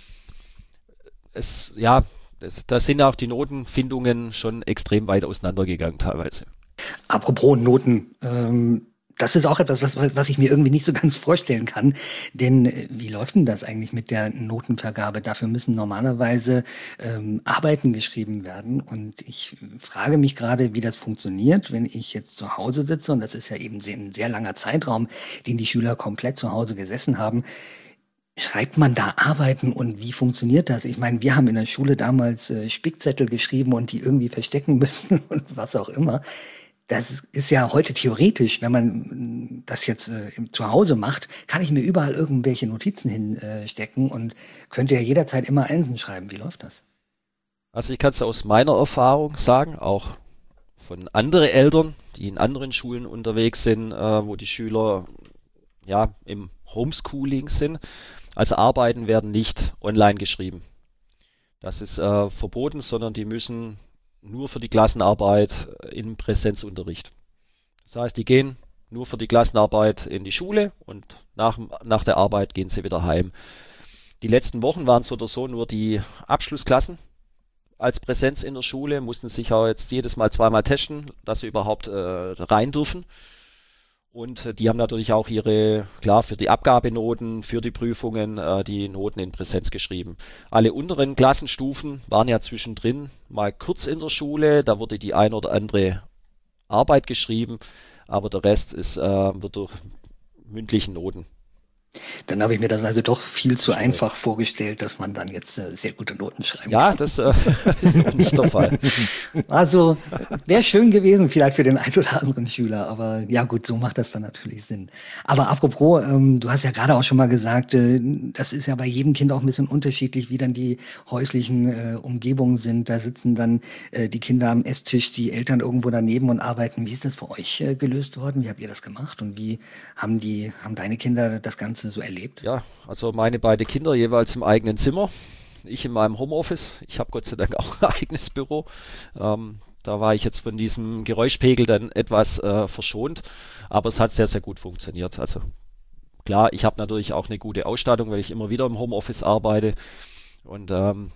Es, ja, da sind auch die Notenfindungen schon extrem weit auseinandergegangen teilweise. Apropos Noten, ähm, das ist auch etwas, was, was ich mir irgendwie nicht so ganz vorstellen kann. Denn äh, wie läuft denn das eigentlich mit der Notenvergabe? Dafür müssen normalerweise ähm, Arbeiten geschrieben werden. Und ich frage mich gerade, wie das funktioniert, wenn ich jetzt zu Hause sitze. Und das ist ja eben ein sehr langer Zeitraum, den die Schüler komplett zu Hause gesessen haben. Schreibt man da Arbeiten und wie funktioniert das? Ich meine, wir haben in der Schule damals äh, Spickzettel geschrieben und die irgendwie verstecken müssen und was auch immer. Das ist ja heute theoretisch, wenn man das jetzt äh, zu Hause macht, kann ich mir überall irgendwelche Notizen hinstecken äh, und könnte ja jederzeit immer Einsen schreiben. Wie läuft das? Also ich kann es aus meiner Erfahrung sagen, auch von anderen Eltern, die in anderen Schulen unterwegs sind, äh, wo die Schüler ja im Homeschooling sind. Also Arbeiten werden nicht online geschrieben. Das ist äh, verboten, sondern die müssen nur für die Klassenarbeit im Präsenzunterricht. Das heißt, die gehen nur für die Klassenarbeit in die Schule und nach, nach der Arbeit gehen sie wieder heim. Die letzten Wochen waren es so oder so nur die Abschlussklassen als Präsenz in der Schule, mussten sich auch jetzt jedes Mal zweimal testen, dass sie überhaupt äh, rein dürfen. Und äh, die haben natürlich auch ihre, klar, für die Abgabenoten, für die Prüfungen, äh, die Noten in Präsenz geschrieben. Alle unteren Klassenstufen waren ja zwischendrin mal kurz in der Schule, da wurde die ein oder andere Arbeit geschrieben, aber der Rest ist, äh, wird durch mündlichen Noten Dann habe ich mir das also doch viel zu einfach vorgestellt, dass man dann jetzt äh, sehr gute Noten schreiben Ja, kann. das äh, ist auch nicht der Fall. Also wäre schön gewesen, vielleicht für den einen oder anderen Schüler, aber ja gut, so macht das dann natürlich Sinn. Aber apropos, ähm, du hast ja gerade auch schon mal gesagt, äh, das ist ja bei jedem Kind auch ein bisschen unterschiedlich, wie dann die häuslichen äh, Umgebungen sind. Da sitzen dann äh, die Kinder am Esstisch, die Eltern irgendwo daneben und arbeiten. Wie ist das bei euch äh, gelöst worden? Wie habt ihr das gemacht und wie haben die, haben deine Kinder das Ganze so erlebt? Ja, also meine beiden Kinder jeweils im eigenen Zimmer. Ich in meinem Homeoffice. Ich habe Gott sei Dank auch ein eigenes Büro. Ähm, da war ich jetzt von diesem Geräuschpegel dann etwas äh, verschont. Aber es hat sehr, sehr gut funktioniert. Also klar, ich habe natürlich auch eine gute Ausstattung, weil ich immer wieder im Homeoffice arbeite. Und ähm,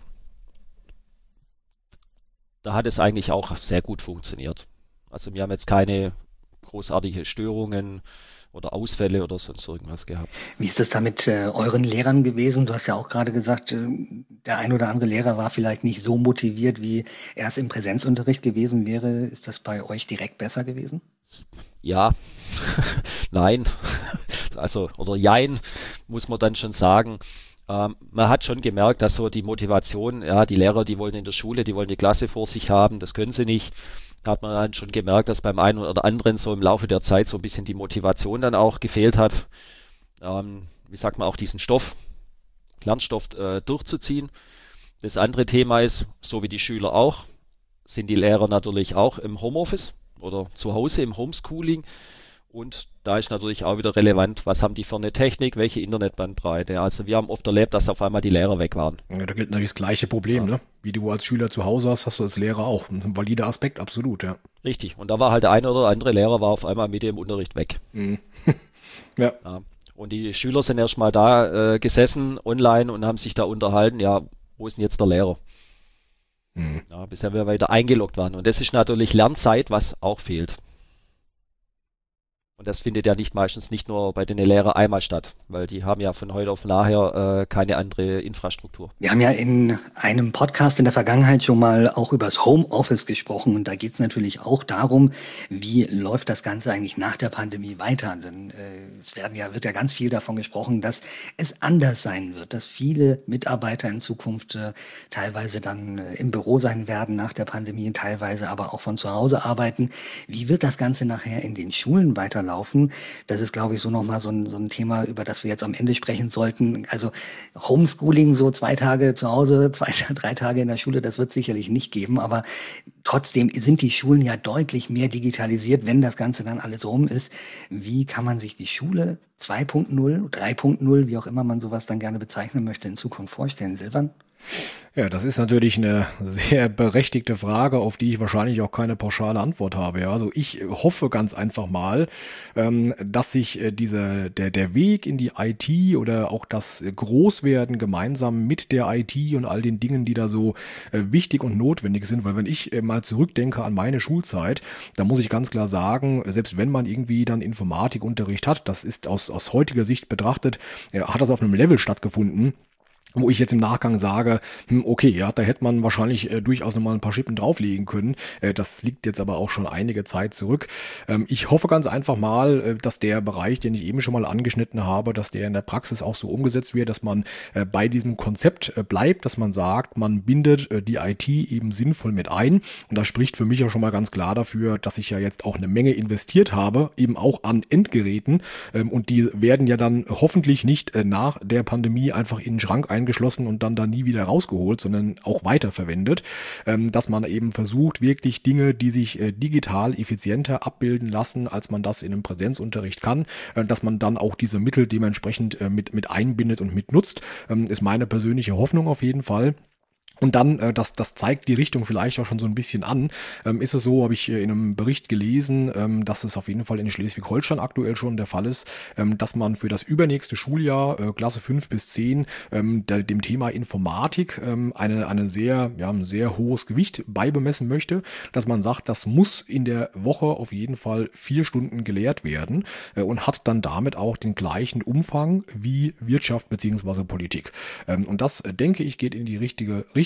da hat es eigentlich auch sehr gut funktioniert. Also wir haben jetzt keine großartige Störungen oder Ausfälle oder sonst irgendwas gehabt. Wie ist das da mit äh, euren Lehrern gewesen? Du hast ja auch gerade gesagt, äh, der ein oder andere Lehrer war vielleicht nicht so motiviert, wie er es im Präsenzunterricht gewesen wäre. Ist das bei euch direkt besser gewesen? Ja, nein, also oder jein, muss man dann schon sagen. Ähm, man hat schon gemerkt, dass so die Motivation, ja, die Lehrer, die wollen in der Schule, die wollen die Klasse vor sich haben, das können sie nicht. Da hat man dann schon gemerkt, dass beim einen oder anderen so im Laufe der Zeit so ein bisschen die Motivation dann auch gefehlt hat, ähm, wie sagt man, auch diesen Stoff, Lernstoff äh, durchzuziehen. Das andere Thema ist, so wie die Schüler auch, sind die Lehrer natürlich auch im Homeoffice oder zu Hause im Homeschooling. Und da ist natürlich auch wieder relevant, was haben die für eine Technik, welche Internetbandbreite. Also wir haben oft erlebt, dass auf einmal die Lehrer weg waren. Ja, da gilt natürlich das gleiche Problem, Ja. ne? Wie du als Schüler zu Hause hast, hast du als Lehrer auch. Ein valider Aspekt, absolut, ja. Richtig. Und da war halt der eine oder andere Lehrer war auf einmal mit dem Unterricht weg. Mhm. Ja. Ja. Und die Schüler sind erstmal da äh, gesessen online und haben sich da unterhalten, ja, wo ist denn jetzt der Lehrer? Mhm. Ja, bisher wir weiter eingeloggt waren. Und das ist natürlich Lernzeit, was auch fehlt. Und das findet ja nicht meistens nicht nur bei den Lehrern einmal statt, weil die haben ja von heute auf nachher äh, keine andere Infrastruktur. Wir haben ja in einem Podcast in der Vergangenheit schon mal auch über das Homeoffice gesprochen und da geht es natürlich auch darum, wie läuft das Ganze eigentlich nach der Pandemie weiter. Denn äh, es werden ja, wird ja ganz viel davon gesprochen, dass es anders sein wird, dass viele Mitarbeiter in Zukunft äh, teilweise dann äh, im Büro sein werden nach der Pandemie, teilweise aber auch von zu Hause arbeiten. Wie wird das Ganze nachher in den Schulen weiterlaufen? Das ist, glaube ich, so nochmal so ein, so ein Thema, über das wir jetzt am Ende sprechen sollten. Also Homeschooling, so zwei Tage zu Hause, zwei, drei Tage in der Schule, das wird es sicherlich nicht geben. Aber trotzdem sind die Schulen ja deutlich mehr digitalisiert, wenn das Ganze dann alles rum ist. Wie kann man sich die Schule zwei Punkt null, drei Punkt null, wie auch immer man sowas dann gerne bezeichnen möchte, in Zukunft vorstellen? Silvan? Ja, das ist natürlich eine sehr berechtigte Frage, auf die ich wahrscheinlich auch keine pauschale Antwort habe. Ja, also ich hoffe ganz einfach mal, ähm, dass sich äh, diese, der, der Weg in die I T oder auch das Großwerden gemeinsam mit der I T und all den Dingen, die da so äh, wichtig und notwendig sind, weil wenn ich äh, mal zurückdenke an meine Schulzeit, da muss ich ganz klar sagen, selbst wenn man irgendwie dann Informatikunterricht hat, das ist aus, aus heutiger Sicht betrachtet, äh, hat das auf einem Level stattgefunden, wo ich jetzt im Nachgang sage, hm, okay, ja, da hätte man wahrscheinlich äh, durchaus nochmal ein paar Schippen drauflegen können. Äh, das liegt jetzt aber auch schon einige Zeit zurück. Ähm, ich hoffe ganz einfach mal, äh, dass der Bereich, den ich eben schon mal angeschnitten habe, dass der in der Praxis auch so umgesetzt wird, dass man äh, bei diesem Konzept äh, bleibt, dass man sagt, man bindet äh, die I T eben sinnvoll mit ein. Und das spricht für mich ja schon mal ganz klar dafür, dass ich ja jetzt auch eine Menge investiert habe, eben auch an Endgeräten. Ähm, und die werden ja dann hoffentlich nicht äh, nach der Pandemie einfach in den Schrank ein eingeschlossen und dann da nie wieder rausgeholt, sondern auch weiterverwendet, ähm, dass man eben versucht, wirklich Dinge, die sich äh, digital effizienter abbilden lassen, als man das in einem Präsenzunterricht kann, äh, dass man dann auch diese Mittel dementsprechend äh, mit, mit einbindet und mitnutzt, ähm, ist meine persönliche Hoffnung auf jeden Fall. Und dann, äh, das, das zeigt die Richtung vielleicht auch schon so ein bisschen an, ähm, ist es so, habe ich äh, in einem Bericht gelesen, ähm, dass es auf jeden Fall in Schleswig-Holstein aktuell schon der Fall ist, ähm, dass man für das übernächste Schuljahr, äh, Klasse fünf bis zehn, ähm, der, dem Thema Informatik ähm, eine, eine sehr, ja, ein sehr hohes Gewicht beibemessen möchte, dass man sagt, das muss in der Woche auf jeden Fall vier Stunden gelehrt werden äh, und hat dann damit auch den gleichen Umfang wie Wirtschaft bzw. Politik. Ähm, und das, äh, denke ich, geht in die richtige Richtung.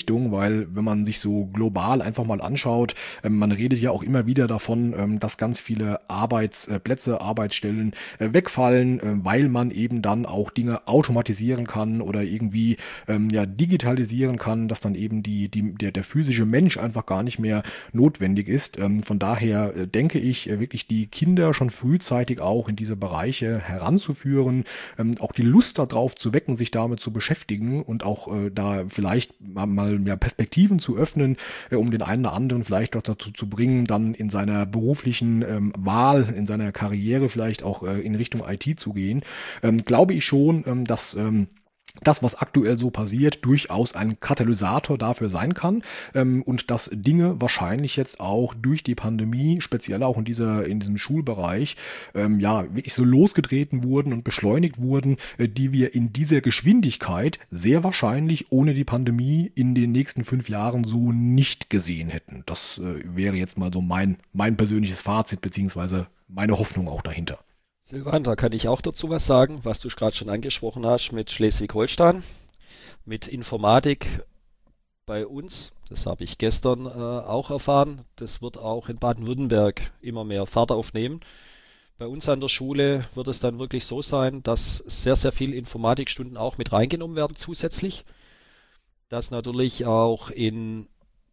Richtung, weil wenn man sich so global einfach mal anschaut, ähm, man redet ja auch immer wieder davon, ähm, dass ganz viele Arbeitsplätze, Arbeitsstellen äh, wegfallen, äh, weil man eben dann auch Dinge automatisieren kann oder irgendwie ähm, ja digitalisieren kann, dass dann eben die, die, der, der physische Mensch einfach gar nicht mehr notwendig ist. Ähm, von daher äh, denke ich, äh, wirklich die Kinder schon frühzeitig auch in diese Bereiche heranzuführen, ähm, auch die Lust darauf zu wecken, sich damit zu beschäftigen und auch äh, da vielleicht mal, mal ja, Perspektiven zu öffnen, äh, um den einen oder anderen vielleicht auch dazu zu bringen, dann in seiner beruflichen ähm, Wahl, in seiner Karriere vielleicht auch äh, in Richtung I T zu gehen. Ähm, glaube ich schon, ähm, dass ähm, das, was aktuell so passiert, durchaus ein Katalysator dafür sein kann, ähm, und dass Dinge wahrscheinlich jetzt auch durch die Pandemie, speziell auch in dieser in diesem Schulbereich, ähm, ja wirklich so losgetreten wurden und beschleunigt wurden, äh, die wir in dieser Geschwindigkeit sehr wahrscheinlich ohne die Pandemie in den nächsten fünf Jahren so nicht gesehen hätten. Das äh, wäre jetzt mal so mein mein persönliches Fazit beziehungsweise meine Hoffnung auch dahinter. Silvan, da kann ich auch dazu was sagen, was du gerade schon angesprochen hast mit Schleswig-Holstein, mit Informatik bei uns. Das habe ich gestern äh, auch erfahren. Das wird auch in Baden-Württemberg immer mehr Fahrt aufnehmen. Bei uns an der Schule wird es dann wirklich so sein, dass sehr, sehr viele Informatikstunden auch mit reingenommen werden zusätzlich. Dass natürlich auch in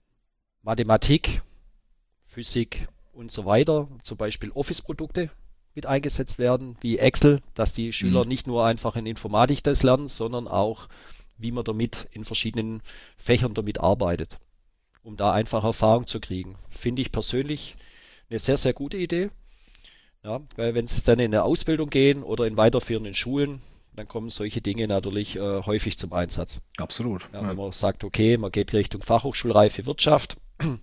Mathematik, Physik und so weiter, zum Beispiel Office-Produkte mit eingesetzt werden, wie Excel, dass die Schüler mhm. nicht nur einfach in Informatik das lernen, sondern auch, wie man damit in verschiedenen Fächern damit arbeitet, um da einfach Erfahrung zu kriegen. Finde ich persönlich eine sehr, sehr gute Idee. Ja, weil wenn es dann in eine Ausbildung gehen oder in weiterführenden Schulen, dann kommen solche Dinge natürlich äh, häufig zum Einsatz. Absolut. Ja, wenn man sagt, okay, man geht Richtung Fachhochschulreife Wirtschaft,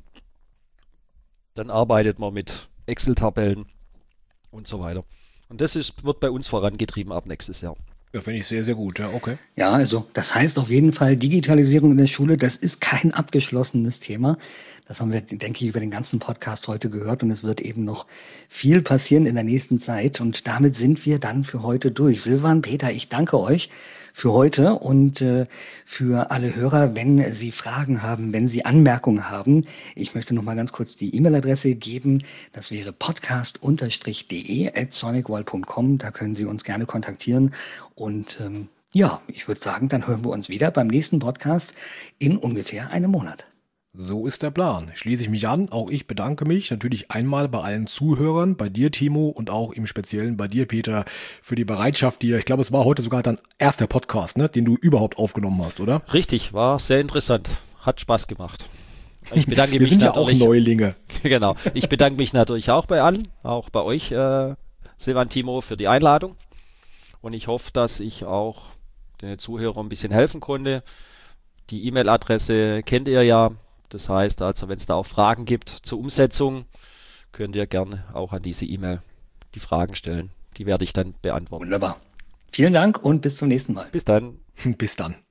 dann arbeitet man mit Excel-Tabellen und so weiter. Und das ist, wird bei uns vorangetrieben ab nächstes Jahr. Ja, finde ich sehr, sehr gut, ja, okay. Ja, also das heißt auf jeden Fall, Digitalisierung in der Schule, das ist kein abgeschlossenes Thema. Das haben wir, denke ich, über den ganzen Podcast heute gehört und es wird eben noch viel passieren in der nächsten Zeit und damit sind wir dann für heute durch. Silvan, Peter, ich danke euch für heute und äh, für alle Hörer, wenn Sie Fragen haben, wenn Sie Anmerkungen haben. Ich möchte noch mal ganz kurz die E-Mail-Adresse geben. Das wäre podcast de at sonicwall punkt com. Da können Sie uns gerne kontaktieren und ähm, ja, ich würde sagen, dann hören wir uns wieder beim nächsten Podcast in ungefähr einem Monat. So ist der Plan. Schließe ich mich an. Auch ich bedanke mich natürlich einmal bei allen Zuhörern, bei dir, Timo, und auch im Speziellen bei dir, Peter, für die Bereitschaft dir. Ich glaube, es war heute sogar dein erster Podcast, ne, den du überhaupt aufgenommen hast, oder? Richtig, war sehr interessant. Hat Spaß gemacht. Ich bedanke Wir mich sind ja natürlich. auch Neulinge. Genau. Ich bedanke mich natürlich auch bei allen, auch bei euch, äh, Silvan, Timo, für die Einladung. Und ich hoffe, dass ich auch den Zuhörern ein bisschen helfen konnte. Die E-Mail-Adresse kennt ihr ja. Das heißt also, wenn es da auch Fragen gibt zur Umsetzung, könnt ihr gerne auch an diese E-Mail die Fragen stellen. Die werde ich dann beantworten. Wunderbar. Vielen Dank und bis zum nächsten Mal. Bis dann. Bis dann.